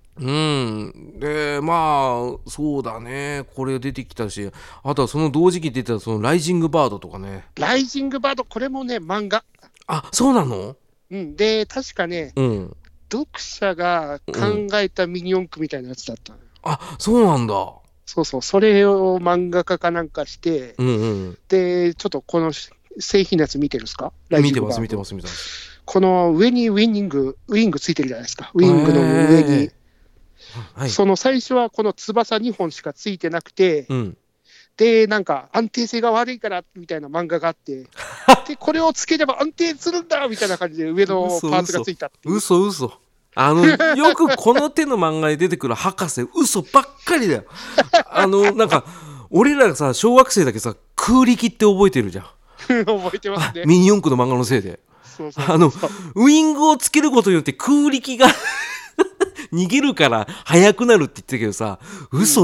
[SPEAKER 1] まあそうだね、これ出てきたし、あとはその同時期出てたそのライジングバードとかね。
[SPEAKER 2] ライジングバード、これもね漫画。
[SPEAKER 1] あ、そうなの？
[SPEAKER 2] で確かね、読者が考えたミニ四駆みたいなやつだったのよ。
[SPEAKER 1] あ、そうなんだ。
[SPEAKER 2] そうそう、それを漫画家かなんかして、でちょっとこの製品のやつ見てるんですか？
[SPEAKER 1] 見てます。
[SPEAKER 2] この上にウィングついてるじゃないですか。ウィングの上に、その最初はこの翼2本しかついてなくて、でなんか安定性が悪いからみたいな漫画があってでこれをつければ安定するんだみたいな感じで上のパーツがついたっていう。
[SPEAKER 1] 嘘よくこの手の漫画に出てくる博士嘘ばっかりだよ。なんか俺らがさ小学生だけさ空力って覚えてるじゃん。
[SPEAKER 2] 覚えてますね。
[SPEAKER 1] ミニ四駆の漫画のせいでウイングをつけることによって空力が逃げるから速くなるって言ってたけどさ、嘘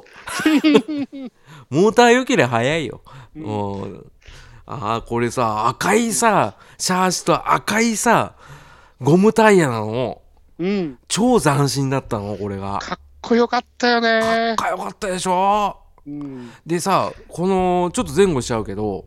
[SPEAKER 1] モーター良ければ速いよ。これさ赤いさシャーシと赤いさゴムタイヤなの。超斬新だったのこれが。
[SPEAKER 2] かっこよかったよね。
[SPEAKER 1] かっこよかったでしょ。でさこのちょっと前後しちゃうけど、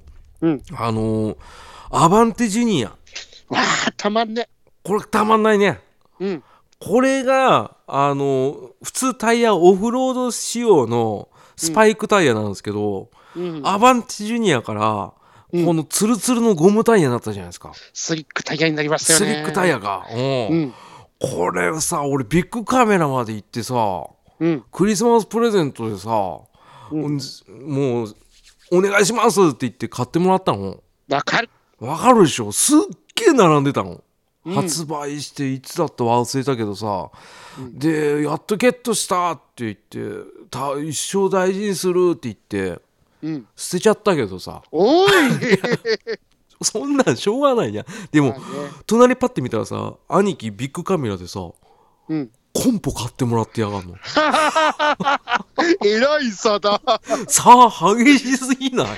[SPEAKER 1] アバンテジュニア
[SPEAKER 2] たまんね。
[SPEAKER 1] これたまんないね。これが普通タイヤオフロード仕様のスパイクタイヤなんですけど、アバンテジュニアからこのツルツルのゴムタイヤになったじゃないですか。
[SPEAKER 2] スリックタイヤになりましたよね。
[SPEAKER 1] スリックタイヤがこれさ俺ビッグカメラまで行ってさ、クリスマスプレゼントでさ、もうお願いしますって言って買ってもらったの。
[SPEAKER 2] わかる
[SPEAKER 1] でしょ。すっげえ並んでたの、発売していつだった忘れたけどさ、でやっとゲットしたって言って一生大事にするって言って、捨てちゃったけどさ
[SPEAKER 2] おい
[SPEAKER 1] そんなんしょうがないじゃん。でも、隣パッて見たらさ兄貴ビッグカメラでさ、コンポ買ってもらってやがんの
[SPEAKER 2] えらい差だ。
[SPEAKER 1] さあ激しすぎない？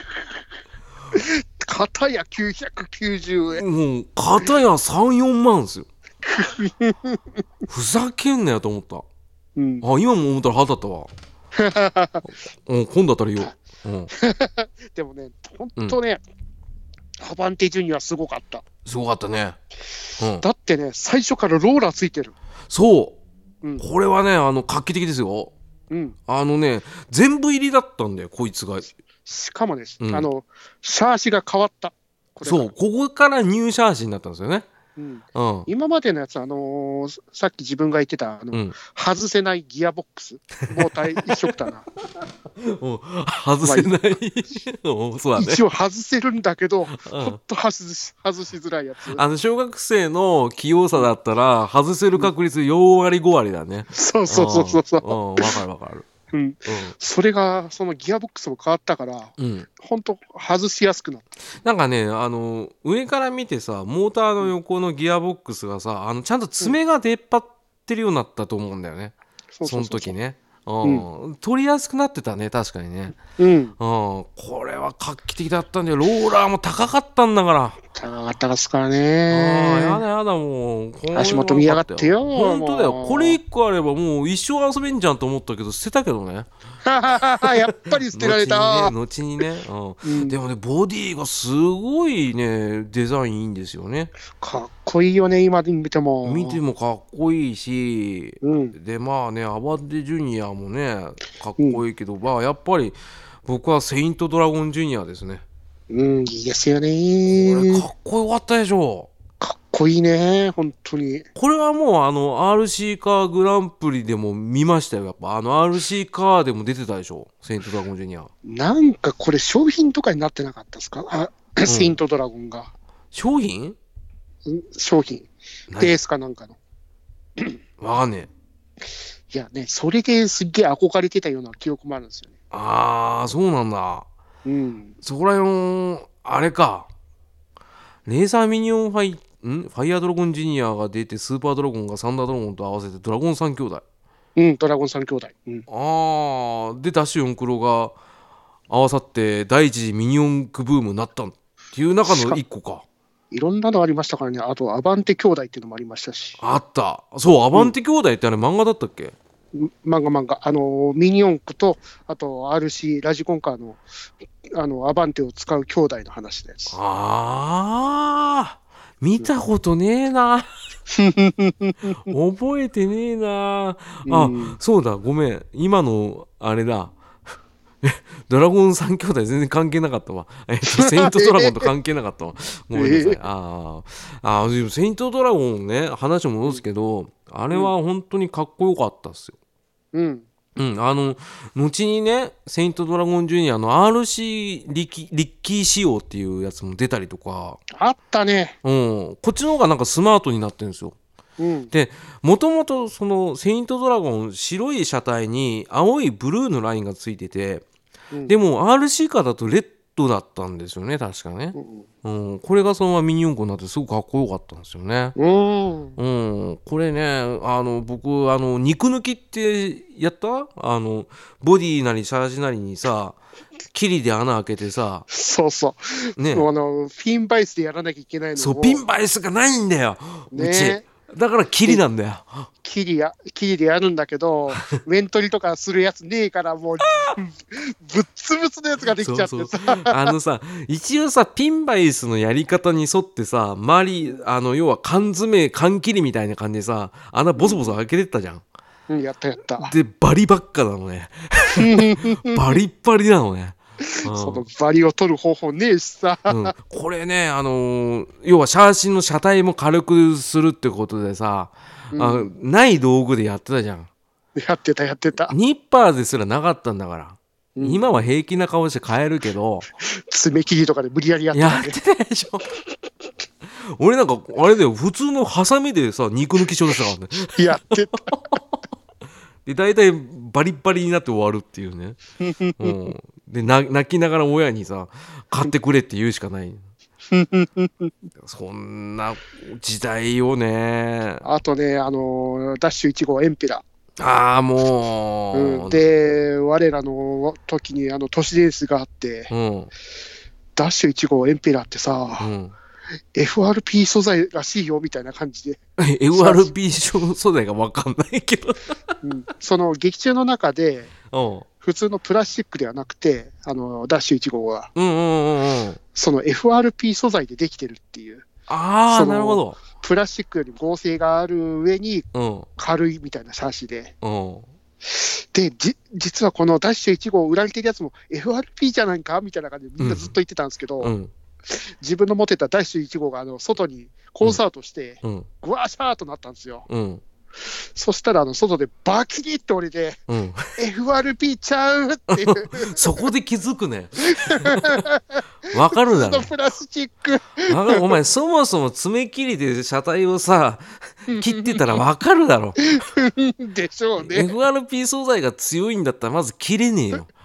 [SPEAKER 2] 片や990円。
[SPEAKER 1] もう片や3、4万ですよふざけんなよと思った。今も思ったら腹立ったわ今度あたりよ。
[SPEAKER 2] でもねほんとね、アバンテジュニアすごかった。
[SPEAKER 1] すごかったね。
[SPEAKER 2] だってね最初からローラーついてる。
[SPEAKER 1] そう、これはね画期的ですよ。全部入りだったんだよこいつが。
[SPEAKER 2] しかもね、シャーシが変わった。
[SPEAKER 1] そうここからニューシャーシになったんですよね。
[SPEAKER 2] 今までのやつさっき自分が言ってた外せないギアボックスモーター一色だな
[SPEAKER 1] 外せない、そうだね、
[SPEAKER 2] 一応外せるんだけどほんと外しづらいやつ。
[SPEAKER 1] 小学生の器用さだったら外せる確率4割5割だね。
[SPEAKER 2] そう。
[SPEAKER 1] わかる。
[SPEAKER 2] それがそのギアボックスも変わったから、ほんと外しやすくなった。
[SPEAKER 1] なんかね上から見てさモーターの横のギアボックスがさちゃんと爪が出っ張ってるようになったと思うんだよね、その時ね。取りやすくなってたね確かにね。これは画期的だったんだよ。ローラーも高かったんだから。
[SPEAKER 2] 高かったですから
[SPEAKER 1] ああ、
[SPEAKER 2] ね。
[SPEAKER 1] やだやだ、もう。これは
[SPEAKER 2] 足元見やがってよ。
[SPEAKER 1] 本当だよ。
[SPEAKER 2] もう
[SPEAKER 1] これ1個あればもう一生遊べんじゃんと思ったけど、捨てたけどね。
[SPEAKER 2] やっぱり捨てられた。
[SPEAKER 1] 後にね、
[SPEAKER 2] うん
[SPEAKER 1] でもね、ボディがすごいね、デザインいいんですよね。
[SPEAKER 2] かっこいいよね、今で見ても。
[SPEAKER 1] 見てもかっこいいし、
[SPEAKER 2] うん
[SPEAKER 1] で、まあね、アバンテジュニアもね、かっこいいけど、まあやっぱり僕はセイントドラゴンジュニアですね。
[SPEAKER 2] うん、いいですよ
[SPEAKER 1] これ
[SPEAKER 2] ね。
[SPEAKER 1] かっこよかったでしょ。
[SPEAKER 2] かっこいいね、本当に。
[SPEAKER 1] これはもうRC カーグランプリでも見ましたよ。やっぱRC カーでも出てたでしょ、セイントドラゴンジュニア。
[SPEAKER 2] なんかこれ商品とかになってなかったですか？セイントドラゴンが。
[SPEAKER 1] 商品
[SPEAKER 2] 商品。レースかなんかの。
[SPEAKER 1] わかんねえ。
[SPEAKER 2] いやね、それですっげえ憧れてたような記憶もあるんですよね。
[SPEAKER 1] ああ、そうなんだ。
[SPEAKER 2] うん。
[SPEAKER 1] そこら辺のあれか、レーザーミニオンファイヤードラゴンジュニアが出て、スーパードラゴンがサンダードラゴンと合わせてドラゴン3兄弟。
[SPEAKER 2] うん、ドラゴン3兄弟。うん。
[SPEAKER 1] ああ、でダッシュ4クロが合わさって第一次ミニ四駆ブームになったっていう中の1個か。
[SPEAKER 2] いろんなのありましたからね。あと、アバンテ兄弟っていうのもありましたし。
[SPEAKER 1] あった。そう、アバンテ兄弟ってあれ漫画だったっけ？
[SPEAKER 2] 漫画。ミニ四駆と、あと、RC、ラジコンカーの、アバンテを使う兄弟の話です。
[SPEAKER 1] ああ、見たことねえな。覚えてねえな。そうだ、ごめん。今のあれだ。ドラゴン3兄弟全然関係なかったわ。セイントドラゴンと関係なかったわ。ごめんなさい。でもセイントドラゴンね、話戻すけど、あれは本当にかっこよかったっすよ。
[SPEAKER 2] うん。
[SPEAKER 1] 後にね、セイントドラゴンジュニアの RC リッキー仕様っていうやつも出たりとか。
[SPEAKER 2] あったね。
[SPEAKER 1] こっちの方がなんかスマートになってるんですよ。で、もともとそのセイントドラゴン白い車体に青いブルーのラインがついてて、でも RC カーだとレッドだったんですよね、確かね。これがそのままミニ四駆になってすごくかっこよかったんですよね。これね、僕肉抜きってやった？ボディなりシャージなりにさ、キリで穴開けてさ、
[SPEAKER 2] そうそう。ね、ピンバイスでやらなきゃいけないのを。
[SPEAKER 1] そう、ピンバイスがないんだよ、うち。だからキリなんだよ。
[SPEAKER 2] キリでやるんだけど、面取りとかするやつねえから、もうぶっつぶつのやつができちゃってさ。
[SPEAKER 1] さ、一応さ、ピンバイスのやり方に沿ってさ、周り要は缶詰缶切りみたいな感じでさ、穴ボソボソ開けてったじゃん。
[SPEAKER 2] やった
[SPEAKER 1] でバリばっかなのね。バリッバリなのね。
[SPEAKER 2] そのバリを取る方法ねえしさ、
[SPEAKER 1] これね、要はシャーシの車体も軽くするってことでさ、ない道具でやってたじゃん。
[SPEAKER 2] やってた
[SPEAKER 1] ニッパーですらなかったんだから、今は平気な顔して買えるけど、
[SPEAKER 2] 爪切りとかで無理やりやって
[SPEAKER 1] たでしょ。俺なんかあれだよ、普通のハサミでさ肉抜きしようとしたからね。
[SPEAKER 2] やってた。
[SPEAKER 1] で大体バリッバリになって終わるっていうね。で泣きながら親にさ買ってくれって言うしかない。そんな時代よね。
[SPEAKER 2] あとね、ダッシュ1号エンペラ。
[SPEAKER 1] もう、
[SPEAKER 2] で我らの時に都市レースがあって、ダッシュ1号エンペラってさ、FRP 素材らしいよみたいな感じで。
[SPEAKER 1] FRP 素材が分かんないけど、
[SPEAKER 2] その劇中の中で普通のプラスチックではなくて、ダッシュ1号は、その FRP 素材でできてるっていう。
[SPEAKER 1] なるほど。
[SPEAKER 2] プラスチックより合成がある上に軽いみたいなシャーシで。で、実はこのダッシュ1号売られてるやつも FRP じゃないかみたいな感じでみんなずっと言ってたんですけど、自分の持ってたダッシュ1号が外にコースアウトして、グワーシャーとなったんですよ。そしたら外でバキリって折れて、FRP ちゃうっていう。
[SPEAKER 1] そこで気づくね。わかるだろ。
[SPEAKER 2] プラスチック。
[SPEAKER 1] お前そもそも爪切りで車体をさ切ってたらわかるだろ。
[SPEAKER 2] でしょうね。
[SPEAKER 1] FRP 素材が強いんだったらまず切れねえよ。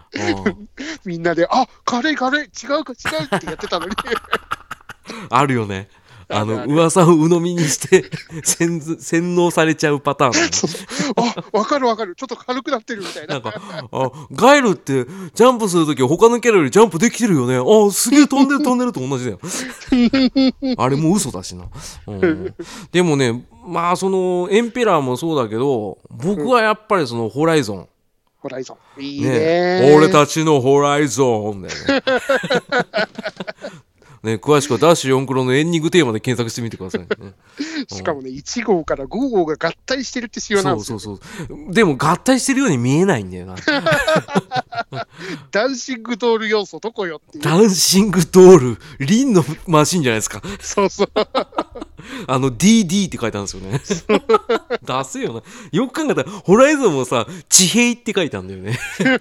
[SPEAKER 2] みんなで軽い違うってやってたのに。
[SPEAKER 1] あるよね。 噂を鵜呑みにして洗脳されちゃうパターン、ね、
[SPEAKER 2] そうそうあ、わかるわかる。ちょっと軽くなってるみたいな。
[SPEAKER 1] なんかガエルってジャンプするとき他のキャラよりジャンプできてるよね。すげえ飛んでる飛んでると同じだよあれも嘘だしな、でもね、まあそのエンペラーもそうだけど、僕はやっぱりそのホライゾン、
[SPEAKER 2] ホライゾン。いいね。
[SPEAKER 1] 俺たちのホライゾンだよねね、詳しくはダッシュ4クロのエンディングテーマで検索してみてください、ね
[SPEAKER 2] しかもね、1号から5号が合体してるって仕様なんですよ。
[SPEAKER 1] そうでも合体してるように見えないんだよな
[SPEAKER 2] ダンシングドール要素どこよっていう。
[SPEAKER 1] ダンシングドールリンのマシンじゃないですか
[SPEAKER 2] そうそう。
[SPEAKER 1] DD って書いてあるんですよねダセよな。よく考えたらホライゾンもさ地平って書いてあるんだよね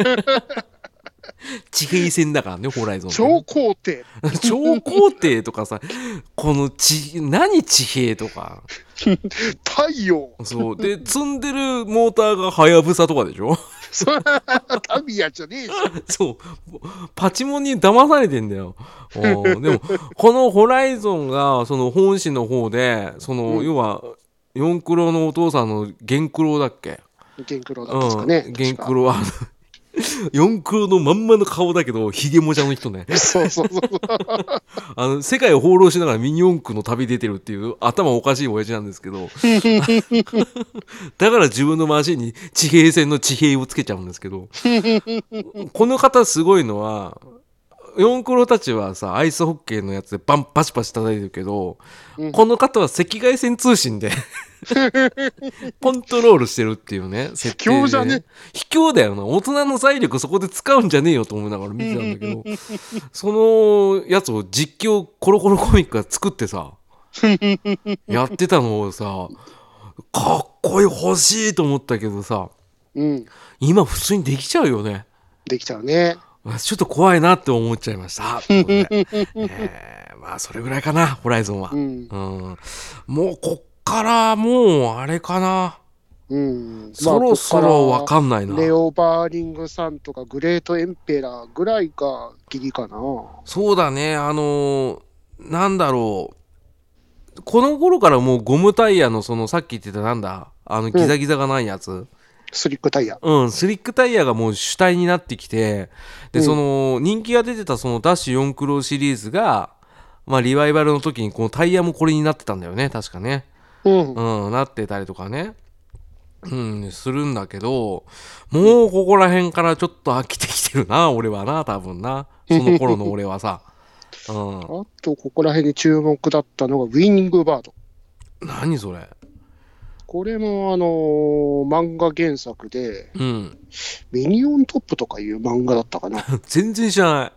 [SPEAKER 1] 地平線だからね、ホライゾン、ね、
[SPEAKER 2] 超高低
[SPEAKER 1] 超高低とかさ、この何地平とか
[SPEAKER 2] 太陽
[SPEAKER 1] そうで積んでるモーターがハヤブサとかでしょ
[SPEAKER 2] タミヤじゃねえじゃん。
[SPEAKER 1] そうパチモンに騙されてんだよでもこのホライゾンがその本誌の方でその、要は四クロのお父さんのゲンクロだっけ、
[SPEAKER 2] ゲンクロだったんですかね、
[SPEAKER 1] ゲンクロは四クロのまんまの顔だけどヒゲもじゃの人ね
[SPEAKER 2] そう
[SPEAKER 1] 世界を放浪しながらミニ四駆の旅出てるっていう頭おかしい親父なんですけどだから自分のマシンに地平線の地平をつけちゃうんですけどこの方すごいのは、四クロたちはさアイスホッケーのやつでパチパチ叩いてるけど、この方は赤外線通信でコントロールしてるっていうね設定で、
[SPEAKER 2] 卑怯じゃね。
[SPEAKER 1] 卑怯だよな。大人の財力そこで使うんじゃねえよと思いながら見てたんだけどそのやつを実況コロコロコミックが作ってさやってたのをさ、かっこいい欲しいと思ったけどさ、今普通にできちゃうよね。
[SPEAKER 2] できちゃうね。
[SPEAKER 1] ちょっと怖いなって思っちゃいましたまあそれぐらいかな、ホライゾンは、もうこっからもうあれかな、そろそろわかんないな。
[SPEAKER 2] レオバーリングさんとかグレートエンペラーぐらいがギリかな。
[SPEAKER 1] そうだね、なんだろう、この頃からもうゴムタイヤのそのさっき言ってたなんだギザギザがないやつ、
[SPEAKER 2] スリックタイヤ。
[SPEAKER 1] スリックタイヤがもう主体になってきて、で、その人気が出てたそのダッシュ4クロシリーズが、まあリバイバルの時にこのタイヤもこれになってたんだよね、確かね。なってたりとかね。するんだけど、もうここら辺からちょっと飽きてきてるな、俺はな、多分な。その頃の俺はさ。
[SPEAKER 2] あと、ここら辺に注目だったのがウィニングバード。
[SPEAKER 1] 何それ。
[SPEAKER 2] これも漫画原作で、ミニオントップとかいう漫画だったかな。
[SPEAKER 1] 全然知らない。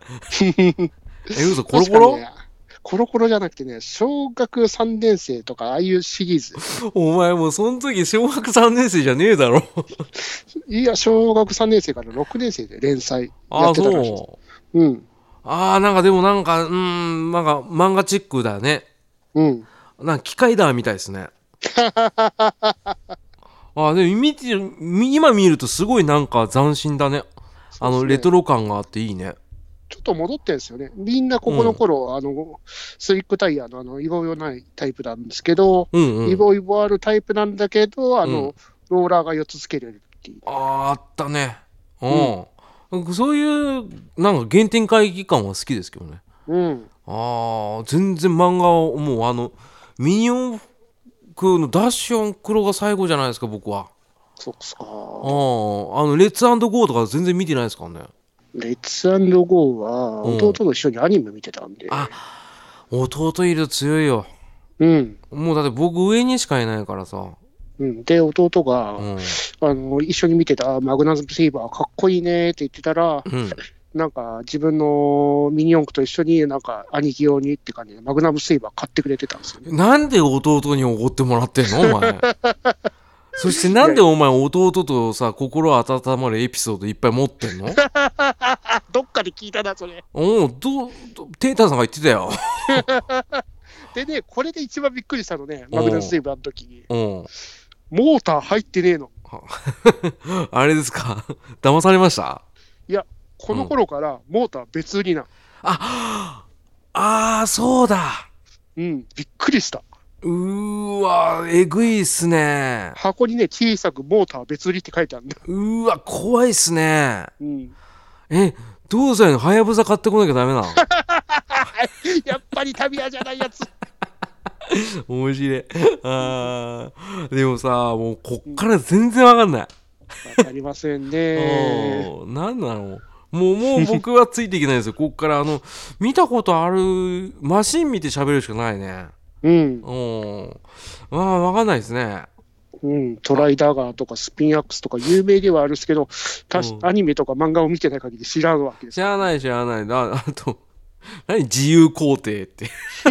[SPEAKER 1] 嘘、コロコロ、
[SPEAKER 2] コロコロじゃなくてね、小学3年生とか、ああいうシリーズ。
[SPEAKER 1] お前もうその時小学3年生じゃねえだろ。
[SPEAKER 2] いや、小学3年生から6年生で連載やってたらしいです。
[SPEAKER 1] なんかでもなんか漫画チックだね。なんか機械だみたいですね。で今見るとすごいなんか斬新だね。レトロ感があっていいね。
[SPEAKER 2] ちょっと戻ってるんですよね。みんなここの頃、スリックタイヤのイボイボないタイプなんですけど、イボイボあるタイプなんだけど、ローラーが4つつけれるっていう。
[SPEAKER 1] あったね。そういうなんか原点回帰感は好きですけどね。全然漫画をもうミニ四駆のダッシュ4クロが最後じゃないですか、僕は。
[SPEAKER 2] そうっすか。
[SPEAKER 1] レッツ&ゴーとか全然見てないですからね。
[SPEAKER 2] レッツ&ゴーは弟と一緒にアニメ見てたんで。
[SPEAKER 1] 弟いると強いよ。もうだって僕上にしかいないからさ。
[SPEAKER 2] で、弟が、一緒に見てたマグナムセイバーかっこいいねって言ってたら、なんか自分のミニ四駆と一緒になんか兄貴用にって感じでマグナムセイバー買ってくれてたんですよね。
[SPEAKER 1] なんで弟におごってもらってんのお前。そしてなんでお前弟とさ心温まるエピソードいっぱい持ってんの
[SPEAKER 2] どっかで聞いたなそれ。
[SPEAKER 1] テータさんが言ってたよ。
[SPEAKER 2] でね、これで一番びっくりしたのね、マグナムセイバーの時にモーター入ってねえの。
[SPEAKER 1] あれですか騙されました？
[SPEAKER 2] いや、この頃からモーター別売りな。
[SPEAKER 1] そうだ。
[SPEAKER 2] びっくりした。
[SPEAKER 1] うーわ、えぐいっすね。
[SPEAKER 2] 箱にね、小さくモーター別売りって書いてあるんだ。
[SPEAKER 1] うーわ、怖いっすね。
[SPEAKER 2] うん。
[SPEAKER 1] え、どうせはやぶさ買ってこなきゃダメなの？
[SPEAKER 2] やっぱりタミヤじゃないやつ。
[SPEAKER 1] 面白い。あー、でもさ、もうこっから全然わかんない。
[SPEAKER 2] わかりませんね。
[SPEAKER 1] なんなの？もう僕はついていけないですよ。こっから見たことあるマシン見て喋るしかないね。
[SPEAKER 2] うん。
[SPEAKER 1] まあ、わかんないですね。
[SPEAKER 2] うん、トライダガーとかスピンアックスとか有名ではあるんですけど、アニメとか漫画を見てない限り知らんわけですからね。
[SPEAKER 1] 知らない。あと、何自由皇帝って。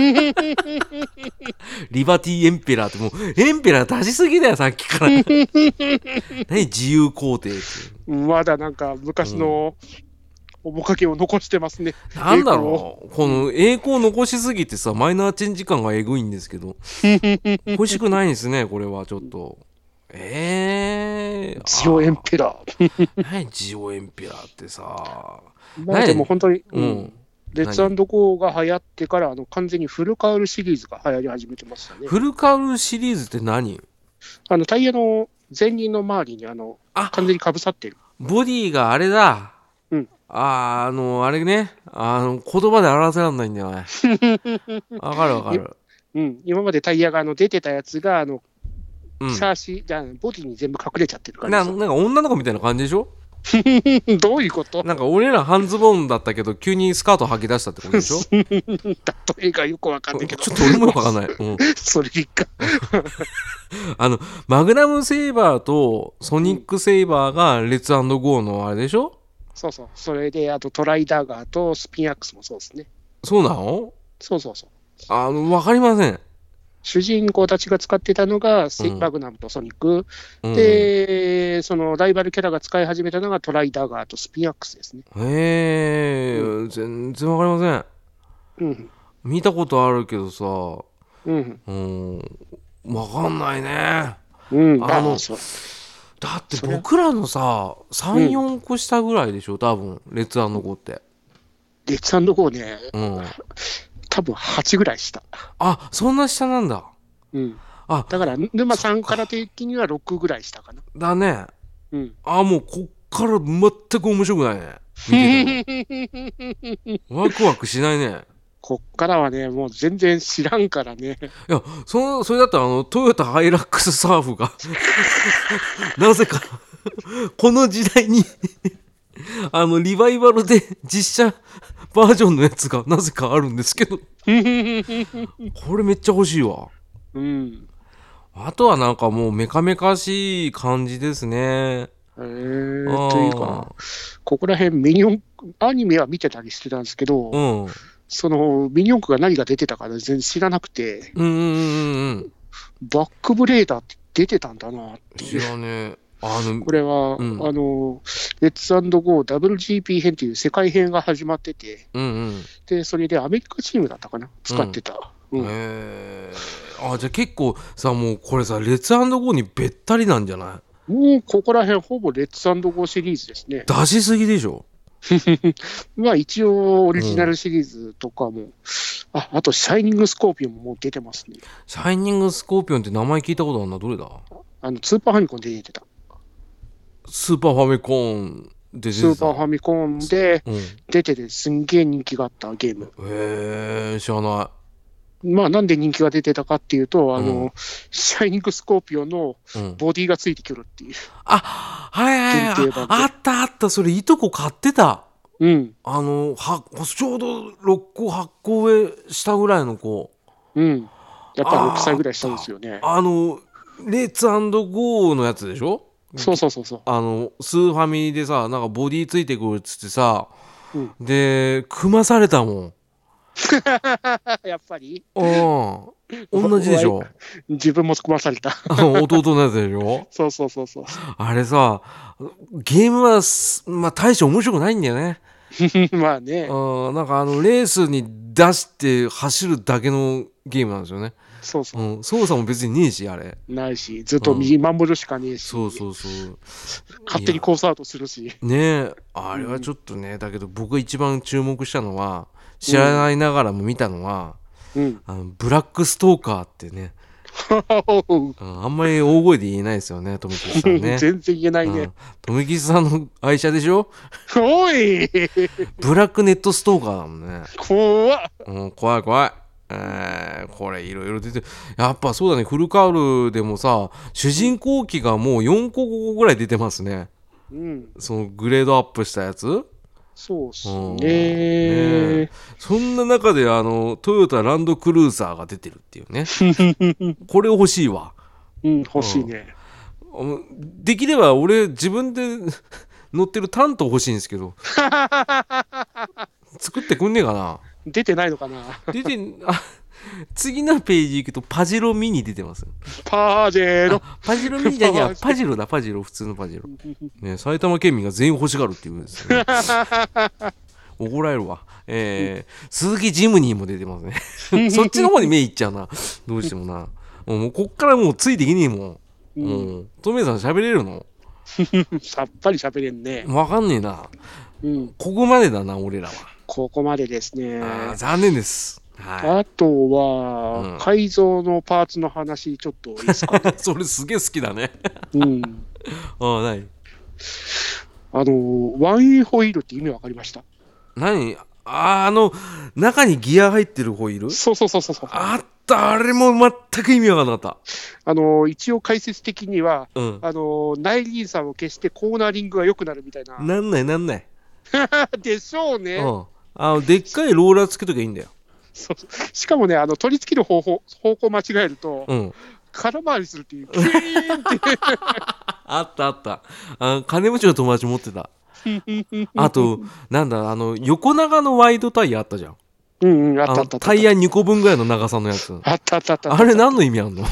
[SPEAKER 1] リバティエンペラーってもう、エンペラー出しすぎだよ、さっきから。何自由皇帝って。
[SPEAKER 2] まだなんか昔の面影を残してますね。
[SPEAKER 1] なんだろう、この栄光残しすぎてさ、マイナーチェンジ感がえぐいんですけど、欲しくないんですね、これはちょっと。
[SPEAKER 2] ジオエンペラー。
[SPEAKER 1] 何ジオエンペラーってさ。
[SPEAKER 2] まあでも本当に、レッツ
[SPEAKER 1] 何
[SPEAKER 2] ゴーが流行ってから、完全にフルカウルシリーズが流行り始めてましたね。
[SPEAKER 1] フルカウルシリーズって何？
[SPEAKER 2] タイヤの前輪の周りに完全にかぶさってる。
[SPEAKER 1] ボディがあれだ。
[SPEAKER 2] うん。
[SPEAKER 1] あれね。言葉で表せられないんだよね。わかるわかる。
[SPEAKER 2] 今までタイヤが出てたやつが、シャーシじゃボディに全部隠れちゃってる感じ。
[SPEAKER 1] なんか女の子みたいな感じでしょ？
[SPEAKER 2] どういうこと？
[SPEAKER 1] なんか俺ら半ズボンだったけど急にスカート履き出したってことでしょ？
[SPEAKER 2] 例えがよくわかんないけど。
[SPEAKER 1] ちょっと俺もよくわかんない。
[SPEAKER 2] それでいいか。
[SPEAKER 1] マグナムセイバーとソニックセイバーがレッツ&ゴーのあれでしょ？
[SPEAKER 2] そうそう。それで、あとトライダガーとスピンアックスもそうですね。
[SPEAKER 1] そうなの？
[SPEAKER 2] そう。
[SPEAKER 1] わかりません。
[SPEAKER 2] 主人公たちが使ってたのが、マグナムとソニック、で、そのライバルキャラが使い始めたのがトライダガーとスピンアックスですね。
[SPEAKER 1] 全然わかりません。見たことあるけどさ、わかんないね。だって僕らのさ、3、4個下ぐらいでしょ、多分、レッツ&ゴーって。
[SPEAKER 2] レッツ&ゴーね、多分8ぐらい下。
[SPEAKER 1] あ、そんな下なんだ。
[SPEAKER 2] だから、沼さんから的には6ぐらい下かな。
[SPEAKER 1] だね。もうこっから全く面白くないね。見ててもワクワクしないね。
[SPEAKER 2] こっからはね、もう全然知らんからね。
[SPEAKER 1] いや、それだったらトヨタハイラックスサーフがなぜかこの時代にリバイバルで実写バージョンのやつがなぜかあるんですけどこれめっちゃ欲しいわ。あとはなんかもうメカメカしい感じですね。
[SPEAKER 2] というか、ここら辺ミニ四駆、アニメは見てたりしてたんですけど、そのミニ四駆が何が出てたか全然知らなくて、バックブレーダーって出てたんだなっていう。
[SPEAKER 1] 知らねえ。
[SPEAKER 2] これは、レッツ&ゴー WGP 編っていう世界編が始まってて、で、それでアメリカチームだったかな、使ってた。
[SPEAKER 1] じゃあ結構さ、もうこれさ、レッツ&ゴーにべったりなんじゃない？
[SPEAKER 2] もうここら辺ほぼレッツ&ゴーシリーズですね。
[SPEAKER 1] 出しすぎでしょ？
[SPEAKER 2] まあ一応オリジナルシリーズとかも、あとシャイニングスコーピオンももう出てますね。
[SPEAKER 1] シャイニングスコーピオンって名前聞いたことあるな。どれだ？
[SPEAKER 2] スーパーファミコンで出てた。
[SPEAKER 1] スーパーファミコンで出てた。
[SPEAKER 2] スーパーファミコンで出ててすんげえ人気があったゲーム。
[SPEAKER 1] 知らない。
[SPEAKER 2] まあなんで人気が出てたかっていうと、シャイニングスコーピオンのボディがついてくるっていう。
[SPEAKER 1] あったそれいとこ買ってた。ちょうど6個8個上下ぐらいの子。
[SPEAKER 2] やっぱ6歳ぐらいしたんですよね。
[SPEAKER 1] レッツ&ゴーのやつでしょ？
[SPEAKER 2] そう。
[SPEAKER 1] スーファミでさ、なんかボディついてくるっつってさ、で組まされたもん。
[SPEAKER 2] やっぱり
[SPEAKER 1] 同じでしょ？
[SPEAKER 2] 自分も組まされた。
[SPEAKER 1] 弟のやつでしょ？
[SPEAKER 2] そう。
[SPEAKER 1] あれさ、ゲームは、まあ、大して面白くないんだよね。
[SPEAKER 2] まあね。
[SPEAKER 1] なんかレースに出して走るだけのゲームなんですよね。
[SPEAKER 2] そう。
[SPEAKER 1] 操作も別にねえし、あれ。
[SPEAKER 2] ないし、ずっと見守るしかねえし。
[SPEAKER 1] そう。
[SPEAKER 2] 勝手にコースアウトするし。
[SPEAKER 1] ねえ、あれはちょっとね、だけど僕が一番注目したのは、知らないながらも見たのは、 ブラックストーカーってね、あんまり大声で言えないですよね、富吉さんね。
[SPEAKER 2] 全然言えないね。
[SPEAKER 1] 富吉さんの愛車でしょ。
[SPEAKER 2] おい
[SPEAKER 1] ブラックネットストーカーだもんね。
[SPEAKER 2] 怖っ。
[SPEAKER 1] 怖い怖い。これいろいろ出て、やっぱそうだね、フルカウルでもさ、主人公機がもう4個5個ぐらい出てますね。そのグレードアップしたやつ。
[SPEAKER 2] そうっすね。
[SPEAKER 1] そんな中でトヨタランドクルーザーが出てるっていうね。これ欲しいわ。
[SPEAKER 2] 欲しいね。
[SPEAKER 1] できれば俺自分で乗ってるタント欲しいんですけど。作ってくんねえかな。
[SPEAKER 2] 出てないのかな。
[SPEAKER 1] 次のページ行くとパジェロミニ出てます。
[SPEAKER 2] パジェロ。
[SPEAKER 1] パジェロミニじゃねえや、パジェロだ、パジェロ、普通のパジェロ。ね、埼玉県民が全員欲しがるっていうんですよ、ね。怒られるわ。鈴木ジムニーも出てますね。そっちの方に目いっちゃうな。どうしてもな。もうこっからもうついていけねえもん。トメさん喋れるの？
[SPEAKER 2] さっぱり喋れんね。
[SPEAKER 1] わかんねえな。ここまでだな、俺らは。
[SPEAKER 2] ここまでですね。
[SPEAKER 1] 残念です。
[SPEAKER 2] あとは、改造のパーツの話、ちょっといいですかね。
[SPEAKER 1] それすげえ好きだね。
[SPEAKER 2] 何ワンエホイールって意味わかりました？
[SPEAKER 1] 何？中にギア入ってるホイール？
[SPEAKER 2] そう。
[SPEAKER 1] あった、あれも全く意味わかんなかった。
[SPEAKER 2] 一応解説的には、内輪差を消してコーナリングが良くなるみたいな。
[SPEAKER 1] なんない。
[SPEAKER 2] でしょうね。
[SPEAKER 1] でっかいローラーつけときゃいいんだよ。
[SPEAKER 2] しかもね、取り付ける方向間違えると、空回りするっていう、キューンって
[SPEAKER 1] あった金持ちの友達持ってた。あとなんだ、横長のワイドタイヤあったじゃん。
[SPEAKER 2] あった。
[SPEAKER 1] タイヤ2個分ぐらいの長さのやつ。
[SPEAKER 2] あった。
[SPEAKER 1] あれ何の意味あんの？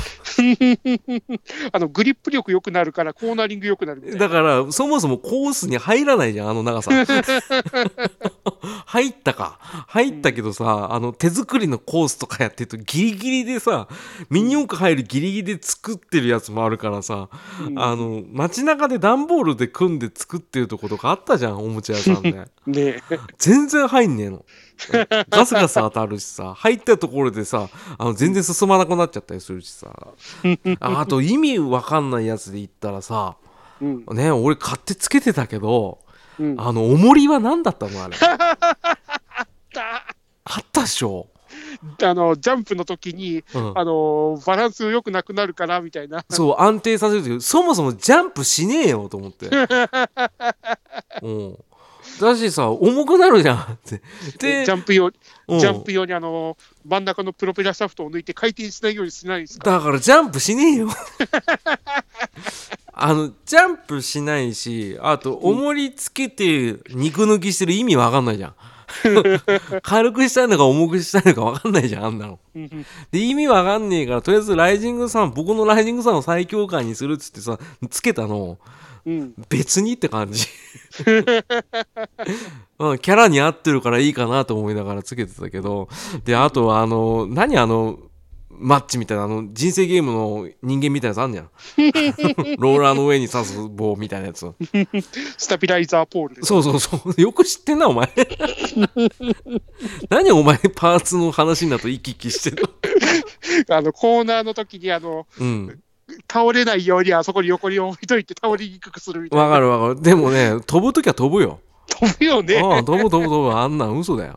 [SPEAKER 2] グリップ力良くなるからコーナリング良くなるみたいな。
[SPEAKER 1] だからそもそもコースに入らないじゃん、あの長さ。入ったけどさ、手作りのコースとかやってるとギリギリでさ、ミニ四駆入るギリギリで作ってるやつもあるからさ、街中で段ボールで組んで作ってるとことかあったじゃん、おもちゃ屋さんで。
[SPEAKER 2] ね、
[SPEAKER 1] 全然入んねえの。ガスガス当たるしさ、入ったところでさ、全然進まなくなっちゃったりするしさ。あと意味わかんないやつで言ったらさ、ね、俺買ってつけてたけど、重りは何だったのあれ。あったでしょ。
[SPEAKER 2] ジャンプの時に、バランス良くなくなるからみたいな。
[SPEAKER 1] そう、安定させるけど、そもそもジャンプしねえよと思って。だしさ、重くなるじゃんって。
[SPEAKER 2] で、ジャンプ用に真ん中のプロペラシャフトを抜いて回転しないようにしないですか？
[SPEAKER 1] だからジャンプしねえよ。ジャンプしないし、あと重りつけて肉抜きしてる意味わかんないじゃん。軽くしたいのか重くしたいのかわかんないじゃん、あんなの。で、意味わかんねえから、とりあえず僕のライジングさんを最強感にするっつってさ、つけたの。別にって感じ。キャラに合ってるからいいかなと思いながらつけてたけど、で、あとはマッチみたいな人生ゲームの人間みたいなやつあんじゃん。ローラーの上に刺す棒みたいなやつ。
[SPEAKER 2] スタビライザーポールです。
[SPEAKER 1] そうよく知ってんなお前。何お前パーツの話になると生き生きしてる
[SPEAKER 2] の。コーナーの時に倒れないようにあそこに横に置いといて倒れにくくするみたいな。
[SPEAKER 1] わかる。でもね、飛ぶ時は飛ぶよ。
[SPEAKER 2] 飛ぶよね。
[SPEAKER 1] 飛ぶ。あんなん嘘だよ。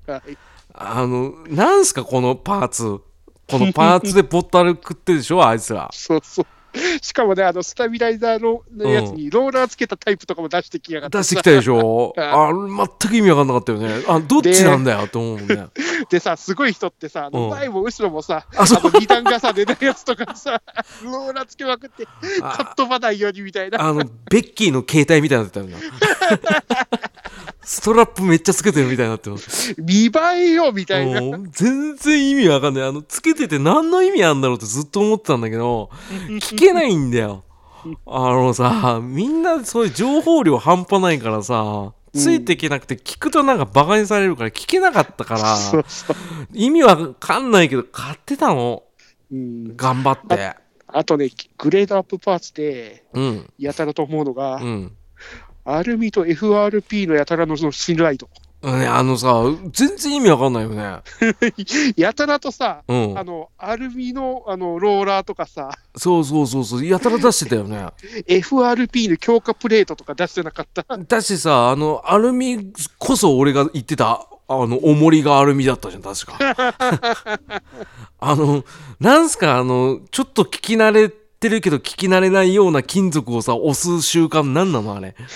[SPEAKER 1] なんすかこのパーツ。このパーツでポッタル食ってるでしょあいつら。
[SPEAKER 2] そう。しかもね、スタビライザーのやつにローラーつけたタイプとかも出してきやがって。
[SPEAKER 1] 出してきたでしょ。全く意味わかんなかったよね。どっちなんだよと思うもんね。
[SPEAKER 2] でさ、すごい人ってさ、前も後ろもさ、2段重ねのやつとかさ、ローラーつけまくって、カットばないようにみたいな。
[SPEAKER 1] ベッキーの携帯みたいになってたよな。ストラップめっちゃつけてるみたいになってます。
[SPEAKER 2] 見栄えよみたいな。
[SPEAKER 1] 全然意味わかんない。つけてて何の意味あんだろうってずっと思ってたんだけど、聞けないんだよ。さ、みんなそういう情報量半端ないからさ、ついていけなくて聞くとなんかバカにされるから聞けなかったから、意味わかんないけど買ってたの。頑張って。
[SPEAKER 2] あとね、グレードアップパーツで、やたらと思うのが、アルミと FRP のやたらの信頼度。
[SPEAKER 1] ね、さ、全然意味わかんないよね。
[SPEAKER 2] やたらとさ、
[SPEAKER 1] うん。
[SPEAKER 2] アルミの、ローラーとかさ、
[SPEAKER 1] そうそうそうそう、やたら出してたよね。
[SPEAKER 2] FRP の強化プレートとか出してなかった。
[SPEAKER 1] だしさ、アルミこそ俺が言ってた、重りがアルミだったじゃん、確か。あの、なんすか、ちょっと聞き慣れてるけど聞き慣れないような金属をさ、押す習慣なんなのあれ。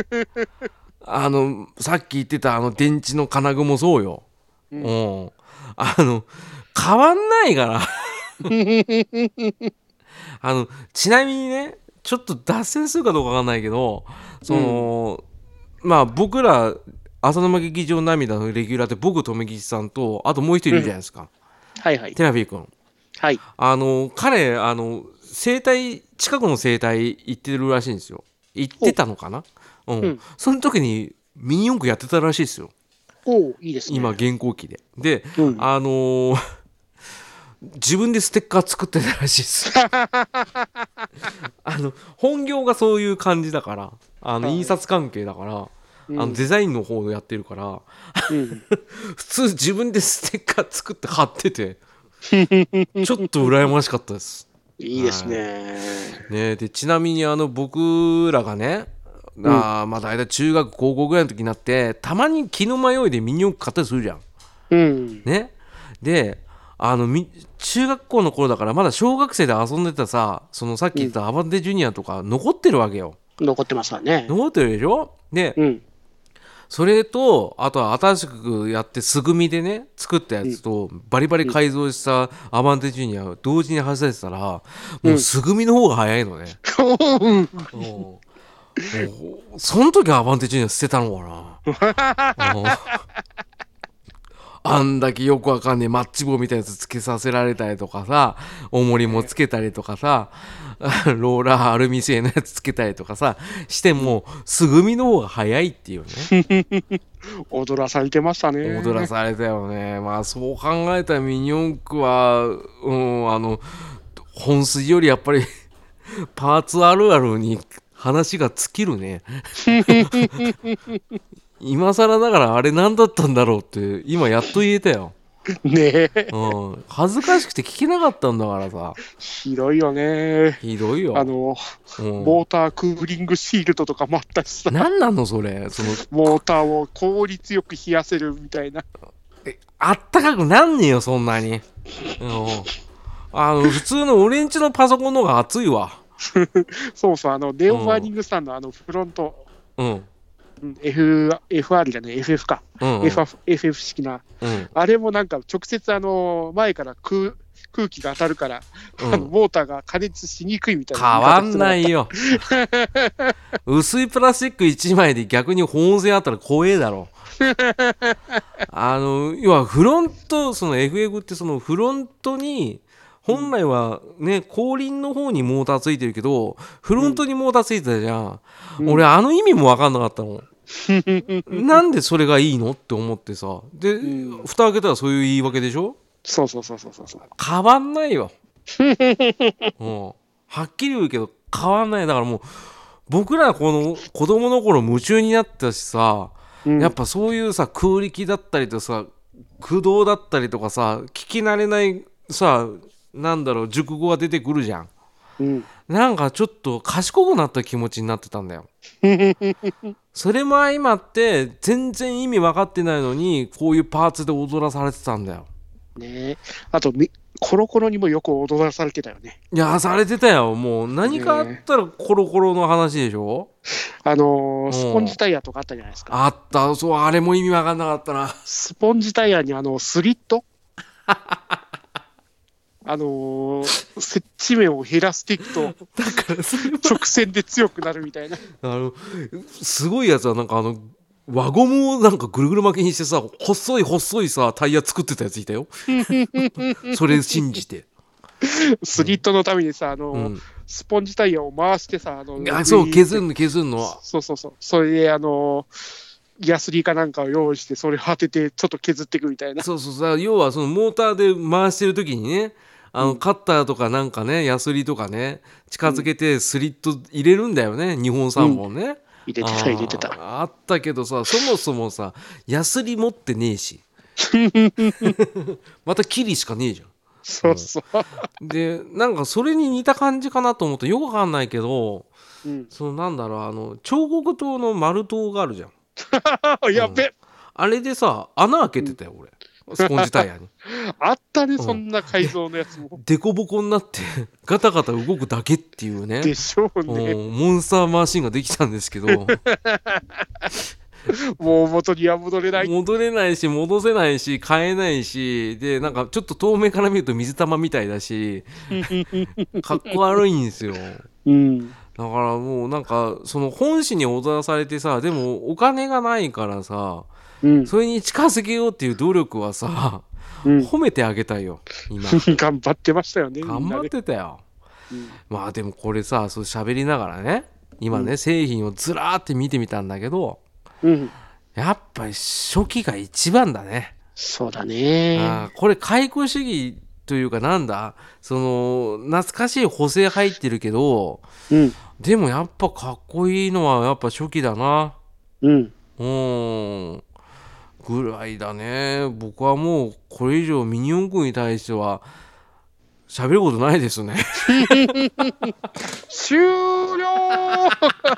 [SPEAKER 1] さっき言ってた電池の金具もそうよ。
[SPEAKER 2] うん。
[SPEAKER 1] うん。変わんないから。ちなみにね、ちょっと脱線するかどうかわかんないけど、そ
[SPEAKER 2] うん。
[SPEAKER 1] の、まあ僕ら、浅沼劇場涙のレギュラーって僕、留吉さんと、あともう一人いるじゃないですか。
[SPEAKER 2] はいはい。
[SPEAKER 1] テラフィー君。
[SPEAKER 2] はい。
[SPEAKER 1] 彼、整体、近くの整体行ってるらしいんですよ。行って
[SPEAKER 2] お、
[SPEAKER 1] たのかな。うん。
[SPEAKER 2] うん。
[SPEAKER 1] その時にミニ四駆やってたらしいですよ。
[SPEAKER 2] お、いいです
[SPEAKER 1] 今、
[SPEAKER 2] ね。
[SPEAKER 1] 現行機で。で、
[SPEAKER 2] うん。
[SPEAKER 1] 自分でステッカー作ってたらしいです。本業がそういう感じだから、印
[SPEAKER 2] はい。
[SPEAKER 1] 刷関係だから、
[SPEAKER 2] うん。
[SPEAKER 1] デザインの方をやってるから、
[SPEAKER 2] うん。
[SPEAKER 1] 普通自分でステッカー作って貼ってて、ちょっと羨ましかったです。
[SPEAKER 2] いいです
[SPEAKER 1] は
[SPEAKER 2] ね。
[SPEAKER 1] い。ね、で、ちなみに僕らがね、
[SPEAKER 2] うん。
[SPEAKER 1] まあ大体中学高校ぐらいの時になって、たまに気の迷いでミニ四駆買ったりするじゃん。
[SPEAKER 2] うん。
[SPEAKER 1] ね。で、中学校の頃だからまだ小学生で遊んでたさ、そのさっき
[SPEAKER 2] うん。
[SPEAKER 1] 言ったアバンテジュニアとか残ってるわけよ。
[SPEAKER 2] 残ってますわね。
[SPEAKER 1] 残ってるでしょ。で、
[SPEAKER 2] うん。
[SPEAKER 1] それと、あとは新しくやって素組みでね、作ったや
[SPEAKER 2] うん。
[SPEAKER 1] つと、バリバリ
[SPEAKER 2] うん。
[SPEAKER 1] 改造したアバンテジュニアを同時に走らせたら、
[SPEAKER 2] うん。
[SPEAKER 1] もう素組みの方が早いのね。
[SPEAKER 2] うん。
[SPEAKER 1] うん。もう、その時はアバンテジュニア捨てたのかな。うん。あんだけよくわかんねえマッチ棒みたいなやつつけさせられたりとかさ、重りもつ
[SPEAKER 2] ね。
[SPEAKER 1] けたりとかさ、ローラーアルミ製のやつつけたりとかさ、して
[SPEAKER 2] うん。
[SPEAKER 1] も、素組みの方が早いっていうね。
[SPEAKER 2] 踊らされてました
[SPEAKER 1] 踊ら
[SPEAKER 2] ね。
[SPEAKER 1] されたよね。まあそう考えたらミニ四駆は、うん、本筋よりやっぱりパーツあるあるに話が尽きるね。今更ながらあれ何だったんだろうって今やっと言えたよ。
[SPEAKER 2] ねえ。
[SPEAKER 1] うん、恥ずかしくて聞けなかったんだからさ。
[SPEAKER 2] ひどいよね。
[SPEAKER 1] ひどいよ。
[SPEAKER 2] あの、
[SPEAKER 1] うん。
[SPEAKER 2] モータークーリングシールドとかもあったしさ、
[SPEAKER 1] 何なのそれ。
[SPEAKER 2] モーターを効率よく冷やせるみたいな。
[SPEAKER 1] あったかくなんねえよ、そんなに。うん。普通の俺んちのパソコンの方が熱いわ。
[SPEAKER 2] そうそう、ネオバー
[SPEAKER 1] うん。
[SPEAKER 2] ニングスタンのフロント、
[SPEAKER 1] うん。
[SPEAKER 2] うん、FR じゃねえ、FF か。
[SPEAKER 1] うんうん。
[SPEAKER 2] FF 式な。
[SPEAKER 1] うん。
[SPEAKER 2] あれもなんか直接前から空気が当たるから、
[SPEAKER 1] うん。
[SPEAKER 2] モーターが加熱しにくいみたいな言い
[SPEAKER 1] 変わん
[SPEAKER 2] 方してなかった。
[SPEAKER 1] ないよ。薄いプラスチック1枚で逆に保温性あったら怖えだろ。要はフロント、その FF ってそのフロントに、本
[SPEAKER 2] うん、
[SPEAKER 1] 来はね、後輪の方にモーターついてるけど、フ
[SPEAKER 2] うん、
[SPEAKER 1] ロントにモーターついてたじゃん。俺、
[SPEAKER 2] うん。
[SPEAKER 1] あの意味も分かんなかったの。なんでそれがいいのって思ってさ。で、
[SPEAKER 2] うん。
[SPEAKER 1] 蓋開けたらそういう言い訳でしょ。
[SPEAKER 2] そうそうそうそうそうそう。
[SPEAKER 1] 変わんないよ。うん。はっきり言うけど、変わんない。だからもう、僕らこの子供の頃夢中になったしさ、
[SPEAKER 2] うん、
[SPEAKER 1] やっぱそういうさ、空力だったりとさ、駆動だったりとかさ、聞き慣れないさ、なんだろう、熟語が出てくるじゃん。
[SPEAKER 2] うん。
[SPEAKER 1] なんかちょっと賢くなった気持ちになってたんだよ。それも相まって全然意味分かってないのにこういうパーツで踊らされてたんだよ。
[SPEAKER 2] ねえ。あとコロコロにもよく踊らされてたよね。
[SPEAKER 1] いやされてたよ。もう何かあっ
[SPEAKER 2] ねえ。
[SPEAKER 1] たらコロコロの話でしょ。
[SPEAKER 2] スポン
[SPEAKER 1] うん。
[SPEAKER 2] ジタイヤとかあったじゃないですか。
[SPEAKER 1] あった。そう、あれも意味分かんなかったな。
[SPEAKER 2] スポンジタイヤにスリット、接地面を減らしていくと
[SPEAKER 1] だからそれは
[SPEAKER 2] 直線で強くなるみたいな。
[SPEAKER 1] あのすごいやつはなんか輪ゴムをなんかぐるぐる巻きにしてさ、細い細いさタイヤ作ってたやついたよ。それ信じて。うん。
[SPEAKER 2] スリットのためにさ、
[SPEAKER 1] うん。
[SPEAKER 2] スポンジタイヤを回してさ、
[SPEAKER 1] あ、
[SPEAKER 2] グ
[SPEAKER 1] そう、
[SPEAKER 2] イーって、
[SPEAKER 1] 削んの。
[SPEAKER 2] そうそうそう。それで、ヤスリかなんかを用意して、それを当てて、ちょっと削っていくみたいな。
[SPEAKER 1] そうそうさ、要はそのモーターで回してる時にね、
[SPEAKER 2] うん、
[SPEAKER 1] カッターとかなんかね、ヤスリとかね、近
[SPEAKER 2] うん、
[SPEAKER 1] づけてスリット入れるんだよね、2本3
[SPEAKER 2] うん、
[SPEAKER 1] 本ね。
[SPEAKER 2] 入れてた入れてた。
[SPEAKER 1] あったけどさ、そもそもさ、ヤスリ持ってねえしまたキリしかねえじゃん。
[SPEAKER 2] そうそう。
[SPEAKER 1] でなんかそれに似た感じかなと思ってよくわかんないけど、
[SPEAKER 2] うん、
[SPEAKER 1] そのなんだろう、彫刻刀の丸刀があるじゃん、
[SPEAKER 2] やべ、
[SPEAKER 1] あれでさ穴開けてたよ、俺スポンジタイヤに。
[SPEAKER 2] あったね、そんな改造のやつも。
[SPEAKER 1] デコボコになってガタガタ動くだけっていうね、
[SPEAKER 2] でしょうね。
[SPEAKER 1] モンスターマシンができたんですけど
[SPEAKER 2] もう元には戻れない。
[SPEAKER 1] 戻れないし戻せないし買えないしで、なんかちょっと遠目から見ると水玉みたいだしかっこ悪いんですよ。
[SPEAKER 2] うん、
[SPEAKER 1] だからもうなんかその本誌に踊らされてさ、でもお金がないからさ、
[SPEAKER 2] うん、
[SPEAKER 1] それに近づけようっていう努力はさ、
[SPEAKER 2] うん、
[SPEAKER 1] 褒めてあげたいよ今。
[SPEAKER 2] 頑張ってましたよね、み
[SPEAKER 1] 頑張っ
[SPEAKER 2] んなね。
[SPEAKER 1] てたよ。
[SPEAKER 2] うん
[SPEAKER 1] まあでもこれさ、そう喋りながらね、今ね、
[SPEAKER 2] うん
[SPEAKER 1] 製品をずらーって見てみたんだけど、
[SPEAKER 2] うん、
[SPEAKER 1] やっぱり初期が一番だね。
[SPEAKER 2] そうだね。
[SPEAKER 1] これ開口主義というか、なんだ、その懐かしい補正入ってるけど、
[SPEAKER 2] うん、
[SPEAKER 1] でもやっぱかっこいいのはやっぱ初期だな。
[SPEAKER 2] うん。
[SPEAKER 1] ぐらいだね。僕はもうこれ以上ミニ四駆に対しては喋ることないですね。
[SPEAKER 2] 終了。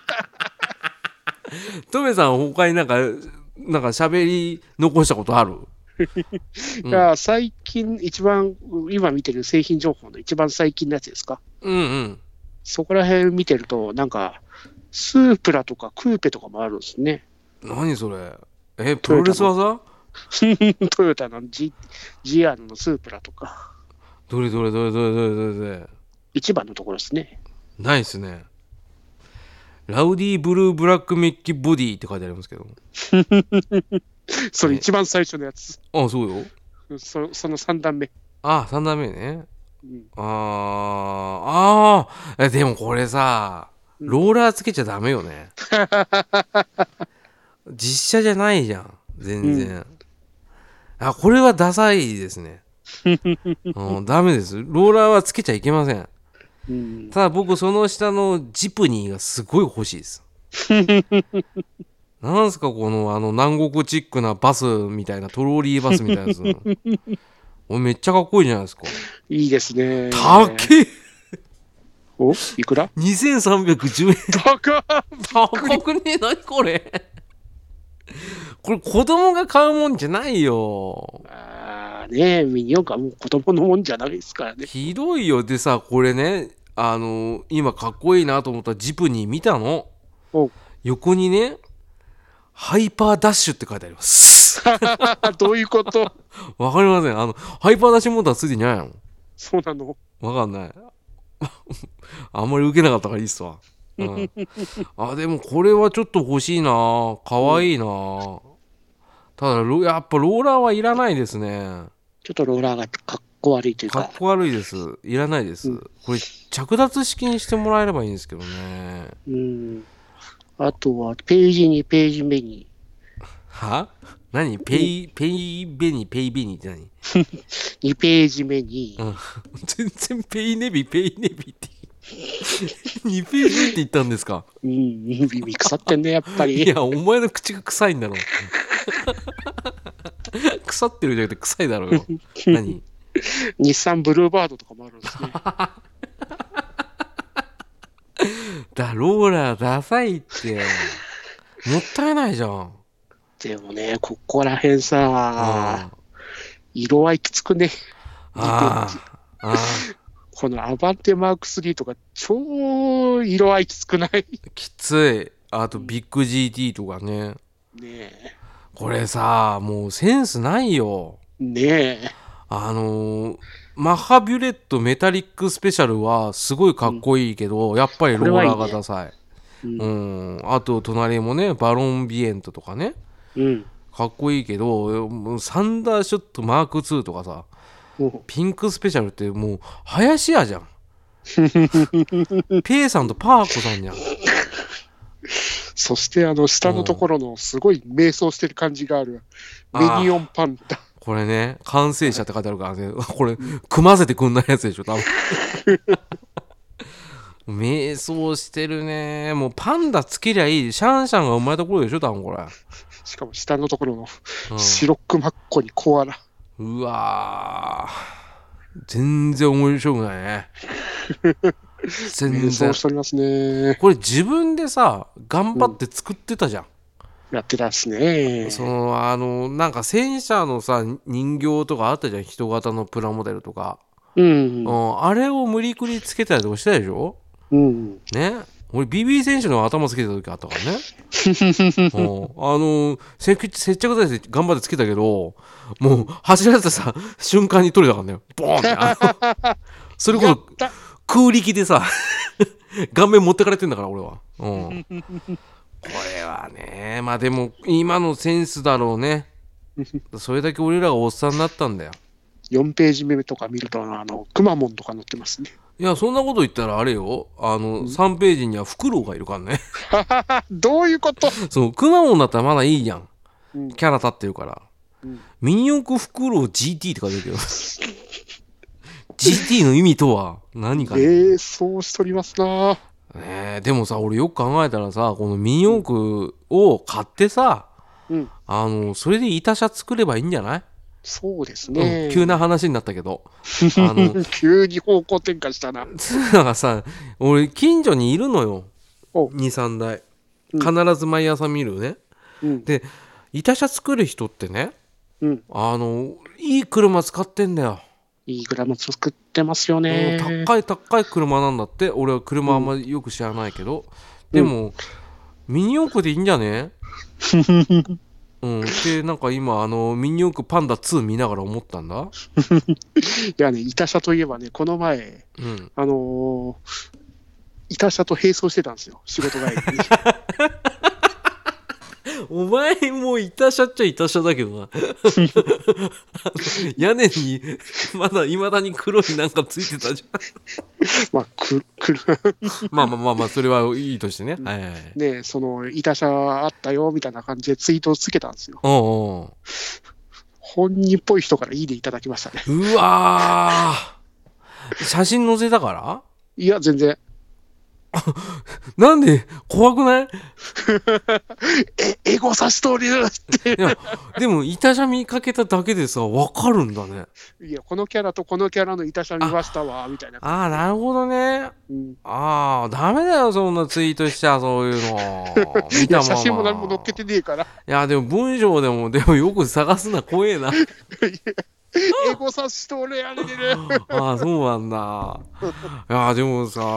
[SPEAKER 1] トメさん他になんか喋り残したことある？
[SPEAKER 2] いや、最近一番、今見てる製品情報の一番最近のやつですか。
[SPEAKER 1] うんうん。
[SPEAKER 2] そこら辺見てると、なんか、スープラとかクーペとかもあるんですね。
[SPEAKER 1] 何それ？プロレス技？
[SPEAKER 2] トヨタの、GR のスープラとか、
[SPEAKER 1] どれどれどれどれどれどれどれ？
[SPEAKER 2] 一番のところですね。
[SPEAKER 1] ないっすね。ラウディブルーブラックメッキボディって書いてありますけど。
[SPEAKER 2] それ一番最初のやつ。
[SPEAKER 1] あ、そうよ。
[SPEAKER 2] その3段目。
[SPEAKER 1] 3段目ね。
[SPEAKER 2] うん、
[SPEAKER 1] でもこれさ、ローラーつけちゃダメよね。実写じゃないじゃん、全然。これはダサいですね。ダメです。ローラーはつけちゃいけません。
[SPEAKER 2] うん、
[SPEAKER 1] ただ僕その下のジプニーがすごい欲しいです。なんすかこの南国チックなバスみたいな、トローリーバスみたいなやつ。めっちゃかっこいいじゃないですか。
[SPEAKER 2] いいですね。
[SPEAKER 1] 高っ。
[SPEAKER 2] お、いくら？
[SPEAKER 1] 2310円。高くねえ、何これ。これ子供が買うもんじゃないよ。
[SPEAKER 2] ねえ、ミニ四駆はもう子供のもんじゃないですからね。
[SPEAKER 1] ひどいよ。でさ、これね、今かっこいいなと思ったジプニー見たの。横にね、ハイパーダッシュって書いてあります。
[SPEAKER 2] どういうこと？
[SPEAKER 1] わかりません。ハイパーダッシュモーターついてんじゃないの？
[SPEAKER 2] そうなの？
[SPEAKER 1] わかんない。あんまり受けなかったからいいっすわ。でもこれはちょっと欲しいな。かわいいな。ただやっぱローラーはいらないですね。
[SPEAKER 2] ちょっとローラーがかっこ悪いというか。
[SPEAKER 1] かっこ悪いです。いらないです。これ着脱式にしてもらえればいいんですけどね。
[SPEAKER 2] あとはページ2ページ目に。
[SPEAKER 1] は？何？ペイベニって何
[SPEAKER 2] 2ページ目に。
[SPEAKER 1] 全然ペイネビって2ページ目って言ったんですか？
[SPEAKER 2] 耳腐ってんね、やっぱり。
[SPEAKER 1] いや、お前の口が臭いんだろ。腐ってるじゃなくて臭いだろうよ。何？
[SPEAKER 2] 日産ブルーバードとかもあるんですね。
[SPEAKER 1] ローラーダサいって。もったいないじゃん。
[SPEAKER 2] でもね、ここら辺さ、色合いきつくね。このアバンテマーク3とか超色合いきつくない？
[SPEAKER 1] きつい。あとビッグ GT とかね。
[SPEAKER 2] ねえ。
[SPEAKER 1] これさ、もうセンスないよ。
[SPEAKER 2] ねえ。
[SPEAKER 1] マッハビュレットメタリックスペシャルはすごいかっこいいけど、やっぱりローラーがダサい。あと隣もね、バロンビエントとかね、かっこいいけど、サンダーショットマーク2とかさ、ピンクスペシャルってもう林家じゃん。ペイさんとパーコさんじゃん。
[SPEAKER 2] そして下のところのすごい迷走してる感じがあるメニオンパンダ。
[SPEAKER 1] これね、完成車って書いてあるからね、これ組ませてくんないやつでしょ多分。 迷走してるね。もうパンダつけりゃいい。シャンシャンが生まれた頃でしょ、多分これ。
[SPEAKER 2] しかも下のところの
[SPEAKER 1] うん
[SPEAKER 2] 白くまっこにコアラ。
[SPEAKER 1] うわー。全然面白くないね。全
[SPEAKER 2] 迷走
[SPEAKER 1] 然。
[SPEAKER 2] しておりますね。
[SPEAKER 1] これ自分でさ、頑張って作ってたじゃん。
[SPEAKER 2] やってたっすね。
[SPEAKER 1] なんか戦車のさ、人形とかあったじゃん。人型のプラモデルとか。
[SPEAKER 2] うん
[SPEAKER 1] あれを無理くりつけたりとかしたでしょ。
[SPEAKER 2] うん
[SPEAKER 1] ね。俺 BB 選手の頭つけた時あったからね。接着剤で頑張ってつけたけど、もう走らせたさ瞬間に取れたからね。ボーンってそれこそ空力でさ顔面持ってかれてんだから俺は。これはね、まあでも今のセンスだろうね。それだけ俺らがおっさんになったんだよ。
[SPEAKER 2] 4ページ目とか見るとくまモンとか載ってますね。
[SPEAKER 1] いや、そんなこと言ったらあれよ。3ページにはフクロウがいるからね。
[SPEAKER 2] どういうこと？
[SPEAKER 1] そう、くまモンだったらまだいいじゃん。
[SPEAKER 2] うん
[SPEAKER 1] キャラ立ってるから。
[SPEAKER 2] うん
[SPEAKER 1] ミニ四駆フクロウ GT って書いてるけど。GT の意味とは何かね。
[SPEAKER 2] そうしとりますな。
[SPEAKER 1] でもさ、俺よく考えたらさ、このミニ四駆を買ってさ、
[SPEAKER 2] うん
[SPEAKER 1] それで板車作ればいいんじゃない？
[SPEAKER 2] そうですね。
[SPEAKER 1] 急な話になったけど。
[SPEAKER 2] 急に方向転換したな。
[SPEAKER 1] つうのがさ、俺近所にいるのよ。
[SPEAKER 2] お
[SPEAKER 1] 2、3台。
[SPEAKER 2] うん
[SPEAKER 1] 必ず毎朝見るね。
[SPEAKER 2] うん
[SPEAKER 1] で、板車作る人ってね、
[SPEAKER 2] うん
[SPEAKER 1] いい車使ってんだよ。
[SPEAKER 2] いいグラム作ってますよね。
[SPEAKER 1] 高い車なんだって。俺は車あんまりよく知らないけど、でもミニ四駆でいいんじゃね？でなんか今ミニ四駆パンダ2見ながら思ったんだ。
[SPEAKER 2] いやね、板車といえばね、この前、板車と並走してたんですよ、仕事帰りに。
[SPEAKER 1] お前もう板車っちゃ板車だけどな。屋根にいまだに黒いなんかついてたじゃん。
[SPEAKER 2] まあ、
[SPEAKER 1] まあそれはいいとしてね。はいはいはい。
[SPEAKER 2] ね、その板車あったよみたいな感じでツイートをつけたんですよ。本人っぽい人からいいねいただきましたね。
[SPEAKER 1] うわー、写真載せたから？
[SPEAKER 2] いや、全然。
[SPEAKER 1] なんで怖くない？
[SPEAKER 2] エゴさしとるって。
[SPEAKER 1] いやでも板車見かけただけでさ分かるんだね。
[SPEAKER 2] いや、このキャラとこのキャラの板車見ましたわみたいな。
[SPEAKER 1] なるほどね。ダメだよそんなツイートしちゃそういうの。見たまま。
[SPEAKER 2] 写真も何も載っけてねえから。
[SPEAKER 1] いやでも文章でもよく探すな、怖えな。
[SPEAKER 2] エゴさしとるやれる。
[SPEAKER 1] そうなんだ。いやでもさ、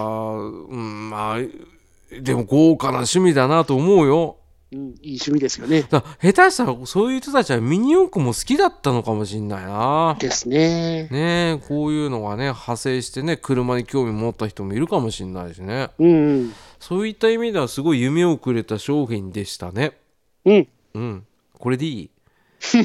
[SPEAKER 1] でも豪華な趣味だなと思うよ。
[SPEAKER 2] いい趣味ですよね。
[SPEAKER 1] 下手したらそういう人たちはミニ四駆も好きだったのかもしんないな。
[SPEAKER 2] ですね。
[SPEAKER 1] ねえ、こういうのがね派生してね、車に興味持った人もいるかもしんないしね。そういった意味ではすごい夢をくれた商品でしたね。これでいい？
[SPEAKER 2] 終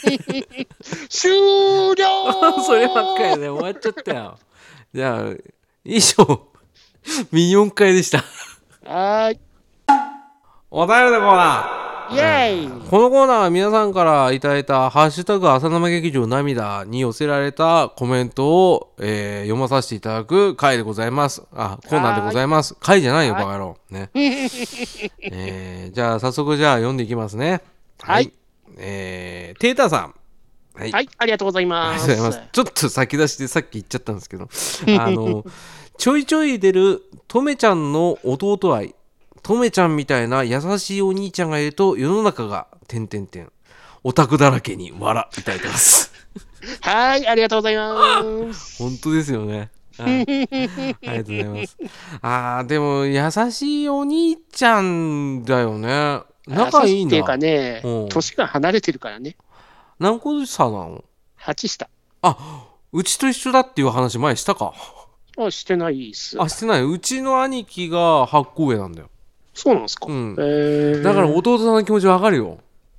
[SPEAKER 2] 了。
[SPEAKER 1] そればっかりで終わっちゃったよ。じゃあ以上ミニ四駆会でした。
[SPEAKER 2] はい。
[SPEAKER 1] お便りのコーナー。
[SPEAKER 2] イエーイ。
[SPEAKER 1] このコーナーは皆さんからいただいたハッシュタグ浅沼劇場涙に寄せられたコメントを、読まさせていただく回でございます。コーナーでございます。回じゃないよバカ野郎ね。じゃあ早速読んでいきますね。
[SPEAKER 2] はい。
[SPEAKER 1] テータさん。
[SPEAKER 2] はい、ありがとうございます。
[SPEAKER 1] ちょっと先出しでさっき言っちゃったんですけど、ちょいちょい出るとめちゃんの弟愛、とめちゃんみたいな優しいお兄ちゃんがいると世の中がオタクだらけに笑いただいてます。
[SPEAKER 2] はい、ありがとうございます。
[SPEAKER 1] 本当ですよね。ありがとうございます。でも優しいお兄ちゃんだよね。仲いいんだ。
[SPEAKER 2] っていうかね、年が離れてるからね。
[SPEAKER 1] 何個差なの
[SPEAKER 2] ？8下。
[SPEAKER 1] うちと一緒だっていう話前したか？
[SPEAKER 2] してないっす。
[SPEAKER 1] してない。うちの兄貴が8個上なんだよ。
[SPEAKER 2] そうなんですか。
[SPEAKER 1] だから弟さんの気持ちわかるよ。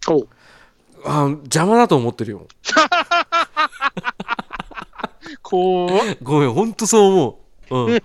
[SPEAKER 1] 邪魔だと思ってるよ。ごめん、ほんとそう思う。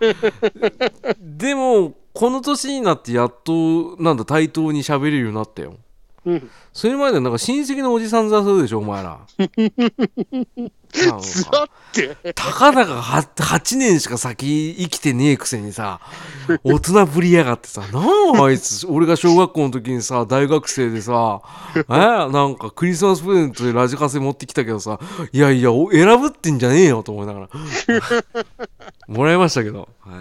[SPEAKER 1] でもこの年になってやっと対等に喋れるようになったよ。
[SPEAKER 2] うん。
[SPEAKER 1] それまでなんか親戚のおじさんだそうでしょ、お前ら。なん
[SPEAKER 2] つ
[SPEAKER 1] か
[SPEAKER 2] らって。
[SPEAKER 1] たかだか8年しか先生きてねえくせにさ、大人ぶりやがってさ、なんあいつ、俺が小学校の時にさ、大学生でさ、なんかクリスマスプレゼントでラジカセ持ってきたけどさ、いやいや、選ぶってんじゃねえよと思いながら。もらいましたけど、はい、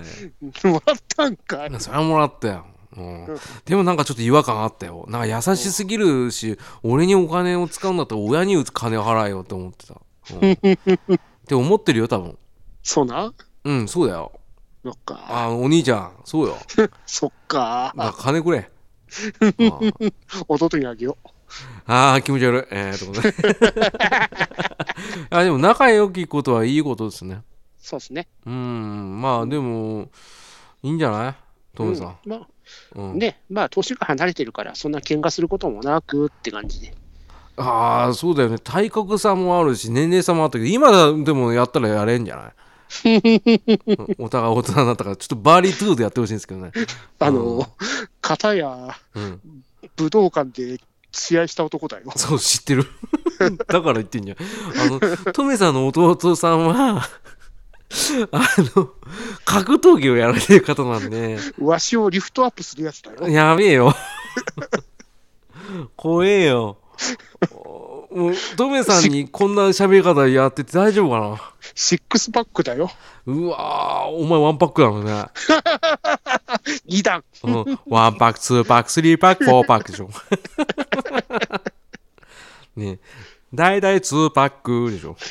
[SPEAKER 2] もらったんかい。
[SPEAKER 1] それはもらったよ。でもなんかちょっと違和感あったよ。なんか優しすぎるし、俺にお金を使うんだったら親に金を払えよって思ってた。って思ってるよ、多分。
[SPEAKER 2] そうな。
[SPEAKER 1] そうだよ。
[SPEAKER 2] そっか。
[SPEAKER 1] お兄ちゃん、そうよ。
[SPEAKER 2] そっか。
[SPEAKER 1] だから金くれ。
[SPEAKER 2] 弟にあげよう。
[SPEAKER 1] 気持ち悪い。でも仲良きことはいいことですね。
[SPEAKER 2] そうですね。
[SPEAKER 1] まあでも、いいんじゃないトムさん。
[SPEAKER 2] まあ、ね、まあ、年が離れてるから、そんな喧嘩することもなくって感じで。
[SPEAKER 1] そうだよね。体格差もあるし、年齢差もあったけど、今でもやったらやれんじゃないお互い大人になったから、ちょっとバーリー2でやってほしいんですけどね。
[SPEAKER 2] 片や、武道館で試合した男だよ。
[SPEAKER 1] そう、知ってる。だから言ってんじゃん。トメさんの弟さんは、格闘技をやられてる方なんで。
[SPEAKER 2] わしをリフトアップするやつだよ。
[SPEAKER 1] やべえよ。怖えよ。もうトメさんにこんな喋り方やってて大丈夫かな。
[SPEAKER 2] シックスパックだよ。
[SPEAKER 1] うわー、お前ワンパックなのね。
[SPEAKER 2] 2段。
[SPEAKER 1] ワンパック、ツーパック、スリーパック、フォーパックでしょ。ね、大々ツーパックでしょ。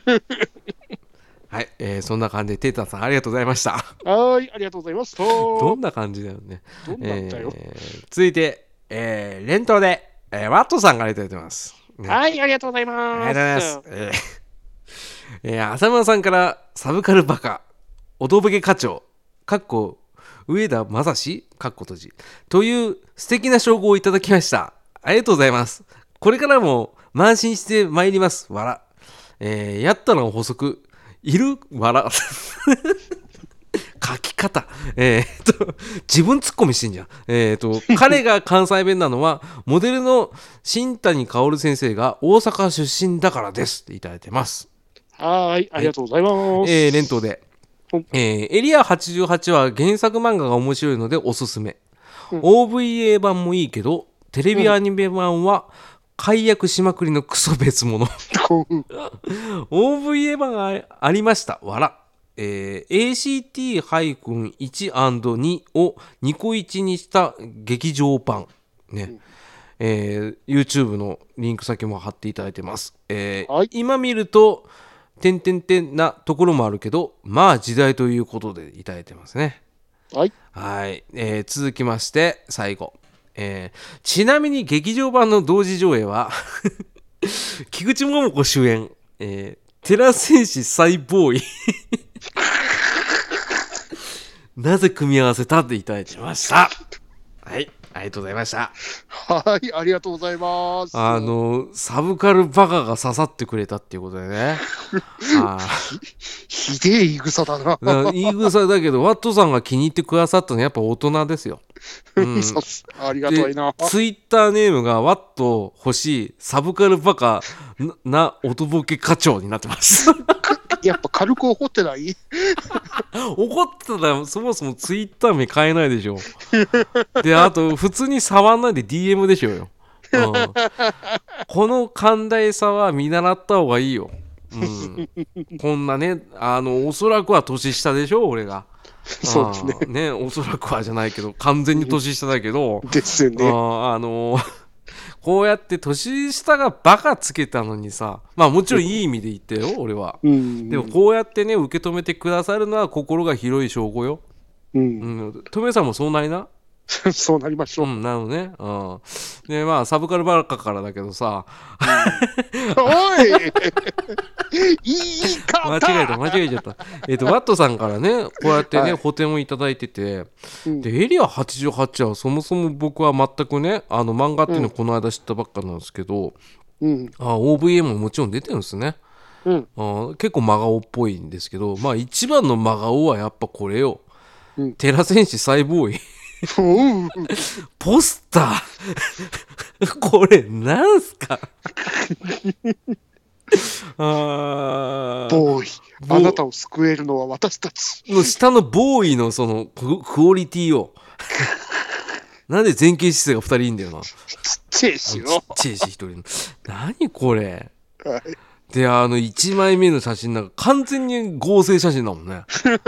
[SPEAKER 1] はい、そんな感じでテータさんありがとうございました。
[SPEAKER 2] はい、ありがとうございます。
[SPEAKER 1] どんな感じだよね。
[SPEAKER 2] どんなんだよ。
[SPEAKER 1] 続いて、連投で、ワットさんからいただいてます。
[SPEAKER 2] はい、ありがとうございます。
[SPEAKER 1] ありがとうございます。浅村さんからサブカルバカ、おどぶけ課長、かっこ上田正史、かっこ閉じ、という素敵な称号をいただきました。ありがとうございます。これからも慢心してまいります。笑。やったら補足。いる笑。書き方。自分ツッコミしてんじゃん。彼が関西弁なのは、モデルの新谷薫先生が大阪出身だからですっていただいてます。
[SPEAKER 2] はい、ありがとうございます。
[SPEAKER 1] 連投で。エリア88は原作漫画が面白いのでおすすめ。OVA 版もいいけど、テレビアニメ版は解約しまくりのクソ別物。OVA 版がありました。笑。ACT-1& をニコイチにした劇場版。ね。YouTube のリンク先も貼っていただいてます。
[SPEAKER 2] はい、
[SPEAKER 1] 今見ると、点々点なところもあるけど、まあ時代ということでいただいてますね。
[SPEAKER 2] はい。
[SPEAKER 1] はい。続きまして、最後。ちなみに劇場版の同時上映は、菊池桃子主演、寺戦士サイボーイ。なぜ組み合わせたっていただいてました。はい。ありがとうございました。
[SPEAKER 2] はい、ありがとうございます。
[SPEAKER 1] サブカルバカが刺さってくれたっていうことでね。
[SPEAKER 2] ひでえ言い草だな。
[SPEAKER 1] 言い草だけど、ワットさんが気に入ってくださったのはやっぱ大人ですよ。
[SPEAKER 2] ありがたいな。
[SPEAKER 1] ツイッターネームがワット欲しいサブカルバカなおとぼけ課長になってます。
[SPEAKER 2] やっぱ軽く怒ってない？
[SPEAKER 1] 怒ってたらそもそもツイッター名変えないでしょ。で、あと普通に触んないで DM でしょうよ。この寛大さは見習った方がいいよ。こんなね、おそらくは年下でしょ、俺が。
[SPEAKER 2] そうですね。
[SPEAKER 1] おそらくはじゃないけど、完全に年下だけど。
[SPEAKER 2] ですよね。
[SPEAKER 1] こうやって年下がバカつけたのにさ、まあもちろんいい意味で言ってよ、俺は。でもこうやってね、受け止めてくださるのは心が広い証拠よ。トメさんもそうなりな。
[SPEAKER 2] そうなりましょう。
[SPEAKER 1] なのね。で、まあ、サブカルバカからだけどさ。
[SPEAKER 2] おいいいか
[SPEAKER 1] 間違えちゃった。ワットさんからね、こうやってね、補填をいただいてて、で、エリア88はそもそも僕は全くね、漫画っていうのをこの間知ったばっかなんですけど、OVA ももちろん出てるんですね。結構真顔っぽいんですけど、まあ一番の真顔はやっぱこれよ。テラ戦士サイボーイ。ポスターこれなんすかあ
[SPEAKER 2] ボーイ、あなたを救えるのは私たち。
[SPEAKER 1] の下のボーイのそのクオリティをなんで前傾姿勢が2人いんだよな。
[SPEAKER 2] ちっちゃいし
[SPEAKER 1] ちっ
[SPEAKER 2] よ。
[SPEAKER 1] ちゃいし1人の。何これ。
[SPEAKER 2] はい
[SPEAKER 1] で1枚目の写真なんか完全に合成写真だもんね。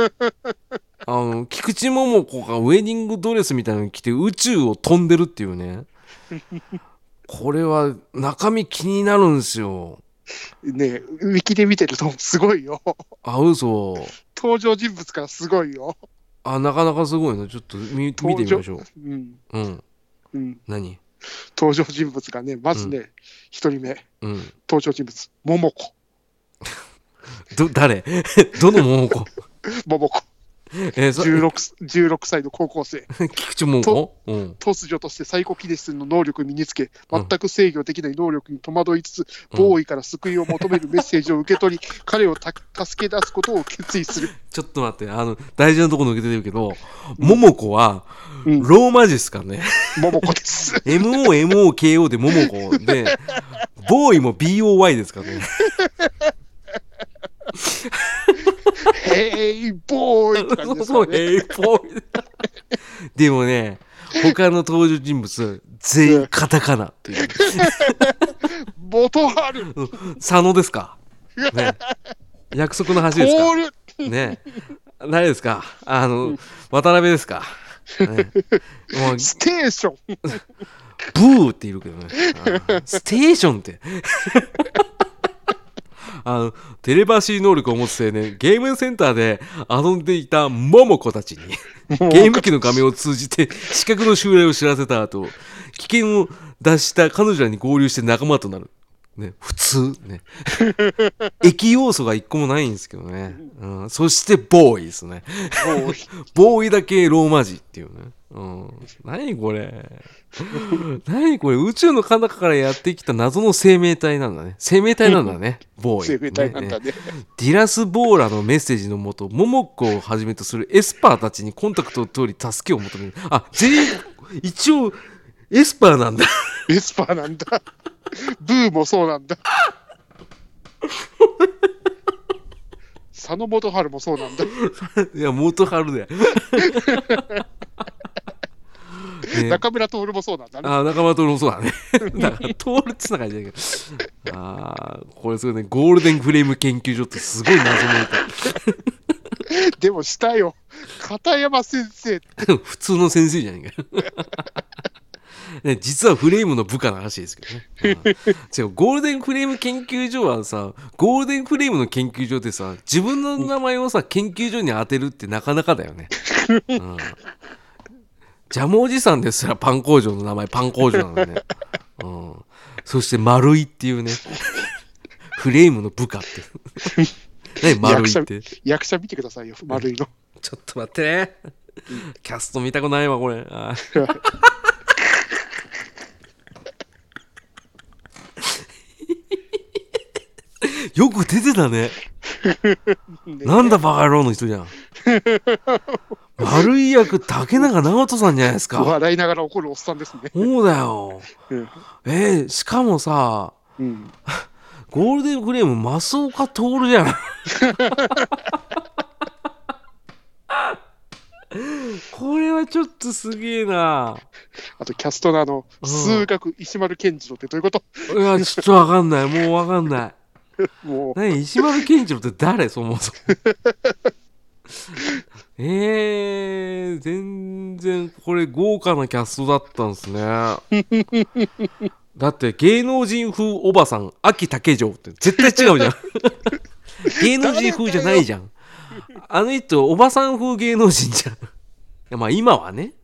[SPEAKER 1] 菊池桃子がウェディングドレスみたいなの着て宇宙を飛んでるっていうね。これは中身気になるんですよ。
[SPEAKER 2] ねえ、ウィキで見てるとすごいよ。
[SPEAKER 1] 嘘。
[SPEAKER 2] 登場人物からすごいよ。
[SPEAKER 1] なかなかすごいな。ちょっと見てみましょう。何
[SPEAKER 2] 登場人物がね、まずね、一人目、登場人物、桃子。
[SPEAKER 1] 誰どの桃子
[SPEAKER 2] 桃子。16歳の高校生。
[SPEAKER 1] 菊池桃子、
[SPEAKER 2] 突如としてサイコキネシスの能力を身につけ、全く制御できない能力に戸惑いつつ、ボーイから救いを求めるメッセージを受け取り、彼を助け出すことを決意する。
[SPEAKER 1] ちょっと待って、大事なところ抜けてるけど、桃子は、ローマ字ですからね。
[SPEAKER 2] 桃子です。
[SPEAKER 1] MOMOKO で桃子で、ボーイも BOY ですからね。
[SPEAKER 2] ヘイボーイって感じですかね。
[SPEAKER 1] ヘイボーイ。でもね、他の登場人物、全員カタカナっていう。
[SPEAKER 2] 元春。
[SPEAKER 1] 佐野ですか。ね。約束の橋ですか。ね。誰ですか。渡辺ですか。ね、
[SPEAKER 2] もうステーション。
[SPEAKER 1] ブーっているけどね。ステーションって。テレパシー能力を持つ青年、ゲームセンターで遊んでいた桃子たちにゲーム機の画面を通じて視覚の襲来を知らせた後、危険を脱した彼女らに合流して仲間となる、ね、普通ね駅要素が一個もないんですけどね、そしてボーイですね。ボーイだけローマ字っていうね、何これ何これ、宇宙の彼方からやってきた謎の生命体なんだね。生命体なんだね、ボーイ。
[SPEAKER 2] 生命体なんだね。
[SPEAKER 1] ディラス・ボーラのメッセージのもと、モモコをはじめとするエスパーたちにコンタクトを取り助けを求める。全員一応エスパーなんだ。
[SPEAKER 2] エスパーなんだ。ブーもそうなんだ。佐野元春もそうなんだ。
[SPEAKER 1] いや、元春だよ。
[SPEAKER 2] 中村徹もそうなんだね。
[SPEAKER 1] 中村徹もそうだね。だから徹ってつながりだけど。これすごいね。ゴールデンフレーム研究所ってすごい謎めいた。
[SPEAKER 2] でもしたよ。片山先生。
[SPEAKER 1] 普通の先生じゃないか。ね、実はフレームの部下ならしいですけどね。違う、ゴールデンフレーム研究所はさ、ゴールデンフレームの研究所でさ、自分の名前をさ、研究所に当てるってなかなかだよね。ジャムおじさんですらパン工場の名前パン工場なのね。そして丸いっていうね。フレームの部下って。何丸いって。
[SPEAKER 2] 役者見てくださいよ、丸いの。
[SPEAKER 1] ちょっと待ってね。キャスト見たくないわ、これ。よく出てたね。なんだバカ野郎の人じゃん。丸い役竹中直人さんじゃないですか。
[SPEAKER 2] 笑いながら怒るおっさんですね。
[SPEAKER 1] そうだよ。しかもさ、ゴールデンフレーム増岡徹じゃん。これはちょっとすげえな。
[SPEAKER 2] あとキャストの数学石丸健二郎ってどういうこと？
[SPEAKER 1] いや、ちょっとわかんない。もうわかんない。何石丸健一郎って誰そもそも。全然これ豪華なキャストだったんですね。だって芸能人風おばさん秋竹城って絶対違うじゃん。芸能人風じゃないじゃん。あの人おばさん風芸能人じゃん。いや、まあ今はね。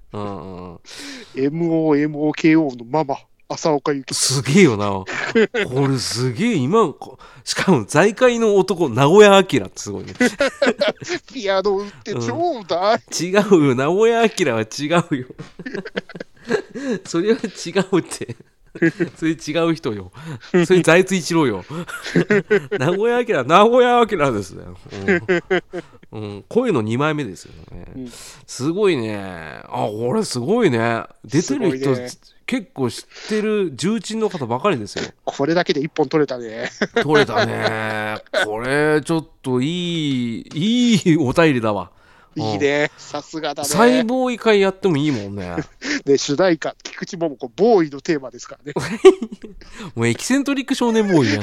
[SPEAKER 2] MOMOKO のママ浅岡由紀
[SPEAKER 1] すげえよな。これすげえ今、しかも財界の男名古屋明ってすごいね。
[SPEAKER 2] ピアノ売ってちょうだい、
[SPEAKER 1] 違うよ、名古屋明は違うよ。それは違うって。それ違う人よ。それ財津一郎よ。名古屋明ですね。声の2枚目ですよね。すごいね。これすごいね。出てる人、 結構知ってる重鎮の方ばかりですよ。
[SPEAKER 2] これだけで1本取れたね。
[SPEAKER 1] 取れたね。これちょっといいお便りだわ。
[SPEAKER 2] いいね。さすがだね。
[SPEAKER 1] サイボーイ会やってもいいもんね。
[SPEAKER 2] で、主題歌、菊池桃子、ボーイのテーマですからね。
[SPEAKER 1] もうエキセントリック少年ボーイね。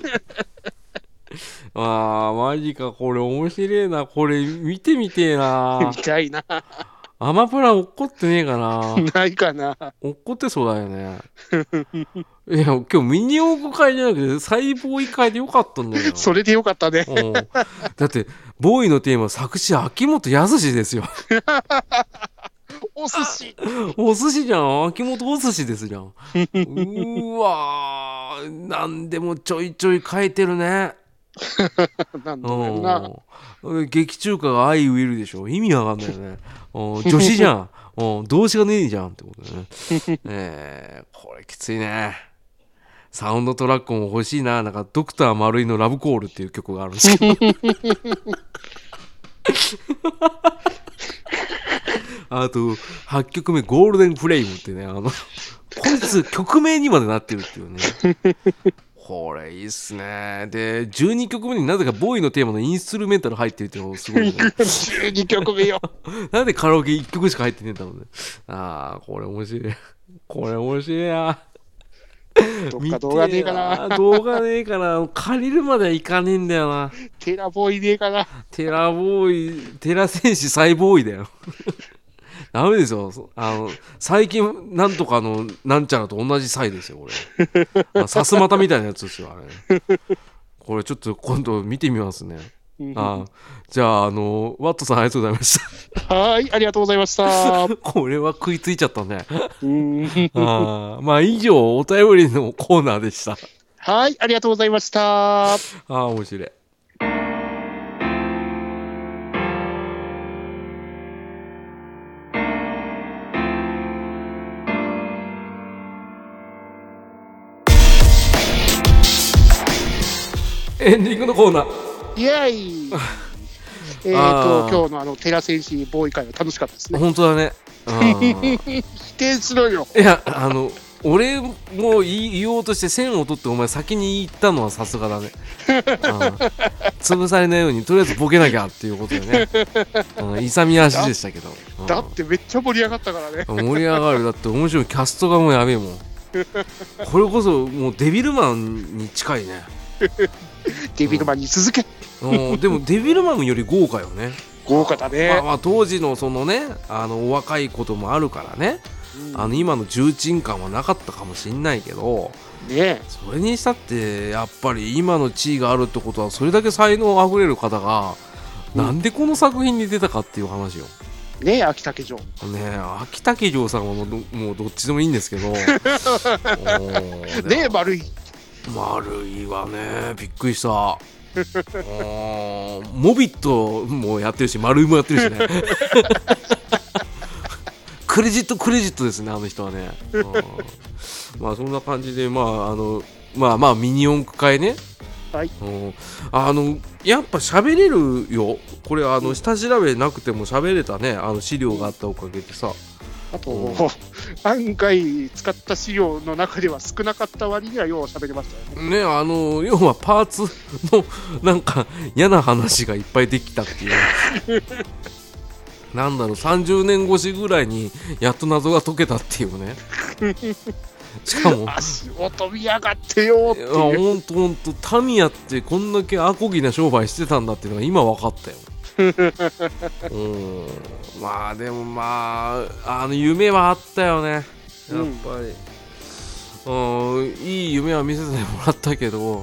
[SPEAKER 1] マジか、これ面白いな。これ見てみてえな。
[SPEAKER 2] 見たいな。
[SPEAKER 1] アマプラ落っこってねえかな。
[SPEAKER 2] ないかな。
[SPEAKER 1] 落っこってそうだよね。いや、今日ミニ四駆会じゃなくてサイボーイ会でよかったんだよ。
[SPEAKER 2] それでよかったね。
[SPEAKER 1] だってボーイのテーマ作詞秋元康ですよ。
[SPEAKER 2] お寿司。
[SPEAKER 1] お寿司じゃん。秋元お寿司ですじゃん。うわー、なんでもちょいちょい書いてるね。
[SPEAKER 2] なんだろうな。
[SPEAKER 1] 劇中歌が愛ウィルでしょ。意味わかんないよね。女子じゃん。動詞がねえじゃんってことね。これきついね。サウンドトラックも欲しいな。なんかドクター丸井のラブコールっていう曲があるんですけど。あと8曲目ゴールデンフレームってね、こいつ曲名にまでなってるっていうね。これいいっすね。で12曲目になぜかボーイのテーマのインストゥルメンタル入ってるっていうのがすごいね。
[SPEAKER 2] 12曲目よ。
[SPEAKER 1] なんでカラオケ1曲しか入ってねえんだろうね。これ面白い。これ面白いな。
[SPEAKER 2] どっか動画ねえかな。
[SPEAKER 1] 動画ねえかな。借りるまではいかねえんだよな。
[SPEAKER 2] テラボーイねえかな。
[SPEAKER 1] テラボーイ、テラ戦士サイボーイだよ。ダメですよ。最近なんとかのなんちゃらと同じサイですよ、これ。さすまたみたいなやつですよ、あれ。これちょっと今度見てみますね。じゃあ、ワットさんありがとうございました。
[SPEAKER 2] はい、ありがとうございました。
[SPEAKER 1] これは食いついちゃったね。まあ以上、お便りのコーナーでした。
[SPEAKER 2] はい、ありがとうございました。
[SPEAKER 1] 面白い。エンディングのコーナー。
[SPEAKER 2] イエイ。今日のテラ戦士ボーイ会は楽しかったですね。
[SPEAKER 1] 本当だね。
[SPEAKER 2] 否定しろよ。
[SPEAKER 1] いや、俺も言おうとして線を取ってお前先に言ったのはさすがだね。潰されないようにとりあえずボケなきゃっていうことでね。勇み足でしたけど。
[SPEAKER 2] だってめっちゃ盛り上がったからね。
[SPEAKER 1] 盛り上がる。だって面白い。キャストがもうやべえもん。これこそもうデビルマンに近いね。
[SPEAKER 2] デビルマンに続け。
[SPEAKER 1] でもデビルマンより豪華よね。
[SPEAKER 2] 豪華だね。
[SPEAKER 1] 当時のそのね、お若いこともあるからね、今の重鎮感はなかったかもしんないけど、
[SPEAKER 2] ね、
[SPEAKER 1] それにしたってやっぱり今の地位があるってことはそれだけ才能あふれる方が、なんでこの作品に出たかっていう話よ。
[SPEAKER 2] ねえ、秋竹城。
[SPEAKER 1] ねえ、秋竹城さんはもうどっちでもいいんですけど。ね
[SPEAKER 2] え、丸い。
[SPEAKER 1] 丸いわね、びっくりした。モビットもやってるし、丸いもやってるしね。クレジットですね、あの人はね。まあそんな感じで、まあミニ四駆会ね。
[SPEAKER 2] はい。
[SPEAKER 1] やっぱ喋れるよ。これ下調べなくても喋れたね。資料があったおかげでさ。
[SPEAKER 2] あと、案外使った資料の中では少なかった割にはよう喋りましたよね。
[SPEAKER 1] ね、要はパーツのなんか嫌な話がいっぱいできたっていう。なんだろう、30年越しぐらいにやっと謎が解けたっていうね。しかも
[SPEAKER 2] 足元見やがってよっていう。
[SPEAKER 1] ほんとタミヤってこんだけアコギな商売してたんだっていうのが今分かったよ。まあでも夢はあったよね、やっぱり。いい夢は見せてもらったけど、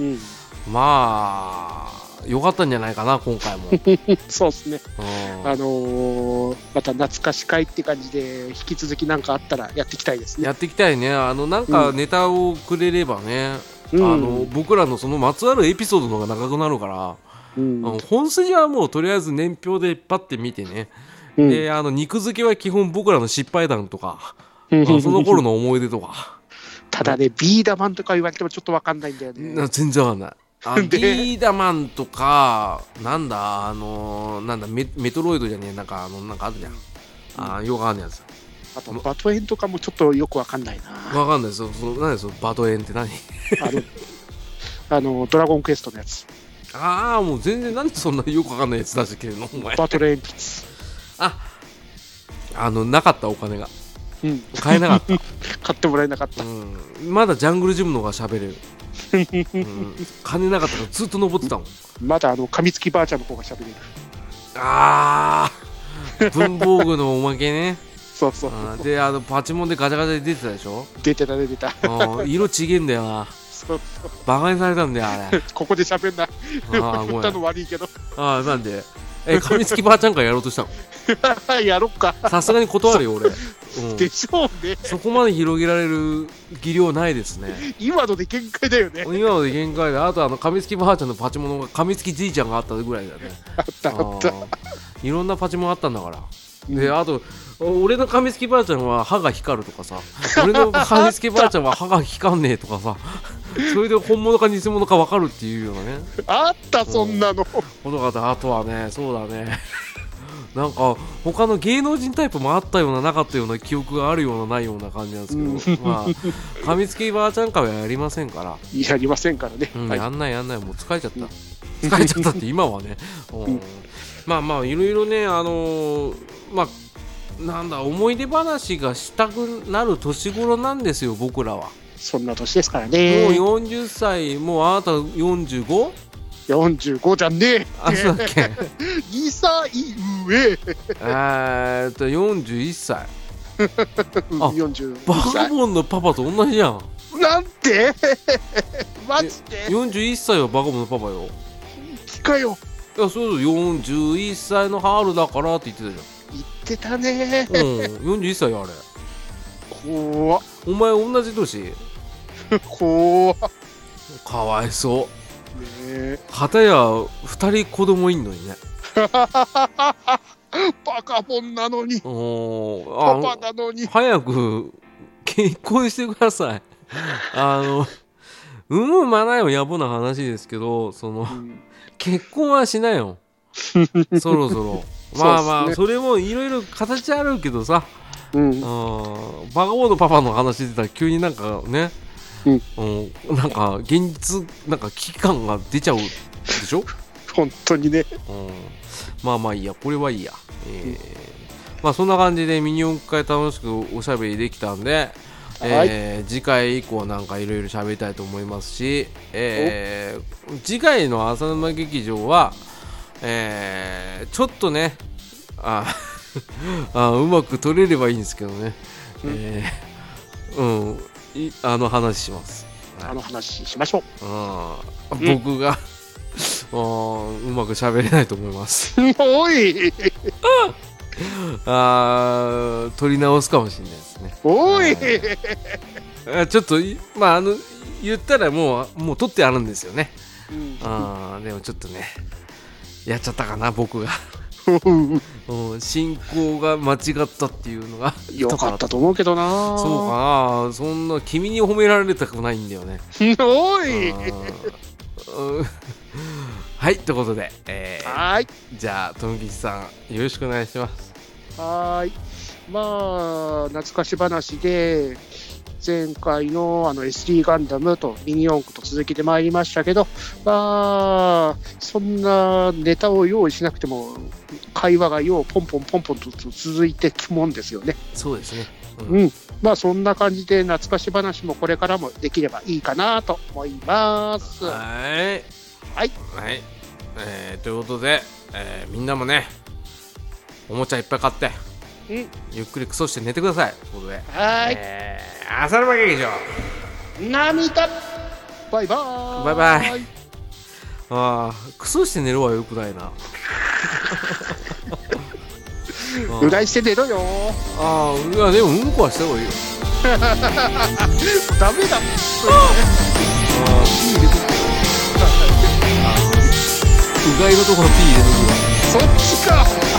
[SPEAKER 1] まあよかったんじゃないかな今回も。
[SPEAKER 2] そうですね。また懐かし会って感じで引き続きなんかあったらやっていきたいですね。
[SPEAKER 1] やっていきたいね。なんかネタをくれればね、僕らのそのまつわるエピソードの方が長くなるから、本筋はもうとりあえず年表でパッて見てね、で肉付けは基本僕らの失敗談とか、その頃の思い出とか。
[SPEAKER 2] ただね、ビーダマンとか言われてもちょっと分かんないんだよね。
[SPEAKER 1] 全然わかんない。ビーダマンとかなんだメトロイドじゃねえ、なんかあるじゃん。よくあるやつ。
[SPEAKER 2] あとバトエンとかもちょっとよくわかんないな。
[SPEAKER 1] わかんないですよ。何ですよ、バトエンって何？
[SPEAKER 2] ドラゴンクエストのやつ。
[SPEAKER 1] ああ、もう全然なんでそんなよくわかんないやつ出してけるのお前。
[SPEAKER 2] バトル鉛筆。
[SPEAKER 1] なかったお金が。
[SPEAKER 2] うん。
[SPEAKER 1] 買えなかった。
[SPEAKER 2] 買ってもらえなかった。
[SPEAKER 1] まだジャングルジムの方が喋れる。金なかったからずっと登ってたもん。
[SPEAKER 2] まだ噛みつきばあちゃんの方が喋れる。
[SPEAKER 1] 文房具のおまけね。
[SPEAKER 2] そうそう。
[SPEAKER 1] で、パチモンでガチャガチャで出てたでしょ。
[SPEAKER 2] 出てた。
[SPEAKER 1] 色ちげえんだよな。
[SPEAKER 2] そう。
[SPEAKER 1] バカにされたんだよ、あれ。
[SPEAKER 2] ここで喋んな。言ったの悪いけど。
[SPEAKER 1] なんで噛みつきばあちゃんからやろうとしたの？
[SPEAKER 2] やろっか。
[SPEAKER 1] さすがに断るよ、俺。
[SPEAKER 2] でしょうね。
[SPEAKER 1] そこまで広げられる技量ないですね。
[SPEAKER 2] 今ので限界だよね。
[SPEAKER 1] 今ので限界で、あと噛みつきばあちゃんのパチモノが噛みつきじいちゃんがあったぐらいだよね。
[SPEAKER 2] あった
[SPEAKER 1] いろんなパチモンあったんだから。で、あと俺の噛みつきばあちゃんは歯が光るとかさ、俺の噛みつきばあちゃんは歯が光んねえとかさ、それで本物か偽物か分かるっていうようなね。
[SPEAKER 2] あったそんなの。
[SPEAKER 1] ことがあった。あとはね、そうだね。なんか他の芸能人タイプもあったようななかったような記憶があるようなないような感じなんですけど、噛みつきばあちゃん会はやりませんから。
[SPEAKER 2] やりませんからね。
[SPEAKER 1] やんないもう疲れちゃった。疲れちゃったって今はね。まあいろいろね、なんだ、思い出話がしたくなる年頃なんですよ、僕らは。
[SPEAKER 2] そんな年ですからね。
[SPEAKER 1] もう40歳、もうあなた 45？
[SPEAKER 2] 45じゃねえ。
[SPEAKER 1] そうだっけ。
[SPEAKER 2] 2歳上。
[SPEAKER 1] 41歳。
[SPEAKER 2] 42
[SPEAKER 1] バカボンのパパと同じじゃん。
[SPEAKER 2] なんてマジで
[SPEAKER 1] 41歳はバカボンのパパよ。
[SPEAKER 2] 聞かよ。
[SPEAKER 1] いや、そう41歳の春だからって言ってたじゃん。
[SPEAKER 2] 言ってたね。
[SPEAKER 1] 41歳よ、あれ。
[SPEAKER 2] 怖っ。
[SPEAKER 1] お前同じ年？
[SPEAKER 2] 怖っ。
[SPEAKER 1] かわいそう。
[SPEAKER 2] ね、
[SPEAKER 1] 片や2人子供いんのにね。
[SPEAKER 2] バカボンなのに。パパなのに。
[SPEAKER 1] 早く結婚してください。産まないは野暮な話ですけど、結婚はしなよ。そろそろ。それもいろいろ形あるけどさ。バカボンのパパの話出たら急になんかね。なんか現実なんか危機感が出ちゃうでしょ。
[SPEAKER 2] 本当にね。
[SPEAKER 1] いいや、これはいいや。そんな感じでミニ四駆会楽しくおしゃべりできたんで、次回以降なんかいろいろ喋りたいと思いますし、次回の浅沼劇場は、ちょっとねうまく撮れればいいんですけどね。話します。
[SPEAKER 2] 話しましょ
[SPEAKER 1] う。僕がうまく喋れないと思います。
[SPEAKER 2] おい。
[SPEAKER 1] 撮り直すかもしれないですね。
[SPEAKER 2] おい。
[SPEAKER 1] ちょっと言ったらもう撮ってあるんですよね。でもちょっとねやっちゃったかな僕が。進行が間違ったっていうのが
[SPEAKER 2] よかったと思うけどな。
[SPEAKER 1] そうかな。そんな君に褒められたくないんだよね。
[SPEAKER 2] おい。
[SPEAKER 1] はい、ということで、
[SPEAKER 2] はい。
[SPEAKER 1] じゃあとむきちさんよろしくお願いします。
[SPEAKER 2] はい。懐かし話で前回のSD ガンダムとミニ四駆と続きで参りましたけど、そんなネタを用意しなくても会話がポンポンと続いてくもんですよね。
[SPEAKER 1] そうですね。
[SPEAKER 2] そんな感じで懐かし話もこれからもできればいいかなと思います。
[SPEAKER 1] はい。ということで、みんなもねおもちゃいっぱい買って、ゆっくりクソして寝てください。ということで、
[SPEAKER 2] はい。
[SPEAKER 1] 浅沼劇場
[SPEAKER 2] 涙バイバ
[SPEAKER 1] イ。バイバイ。クソして寝るはよくないな。
[SPEAKER 2] うがいして寝ろよ。
[SPEAKER 1] いやでもうんこはした方がいいよ。
[SPEAKER 2] ダメだ。
[SPEAKER 1] うがいのところピー入れとくわ。
[SPEAKER 2] そっちか。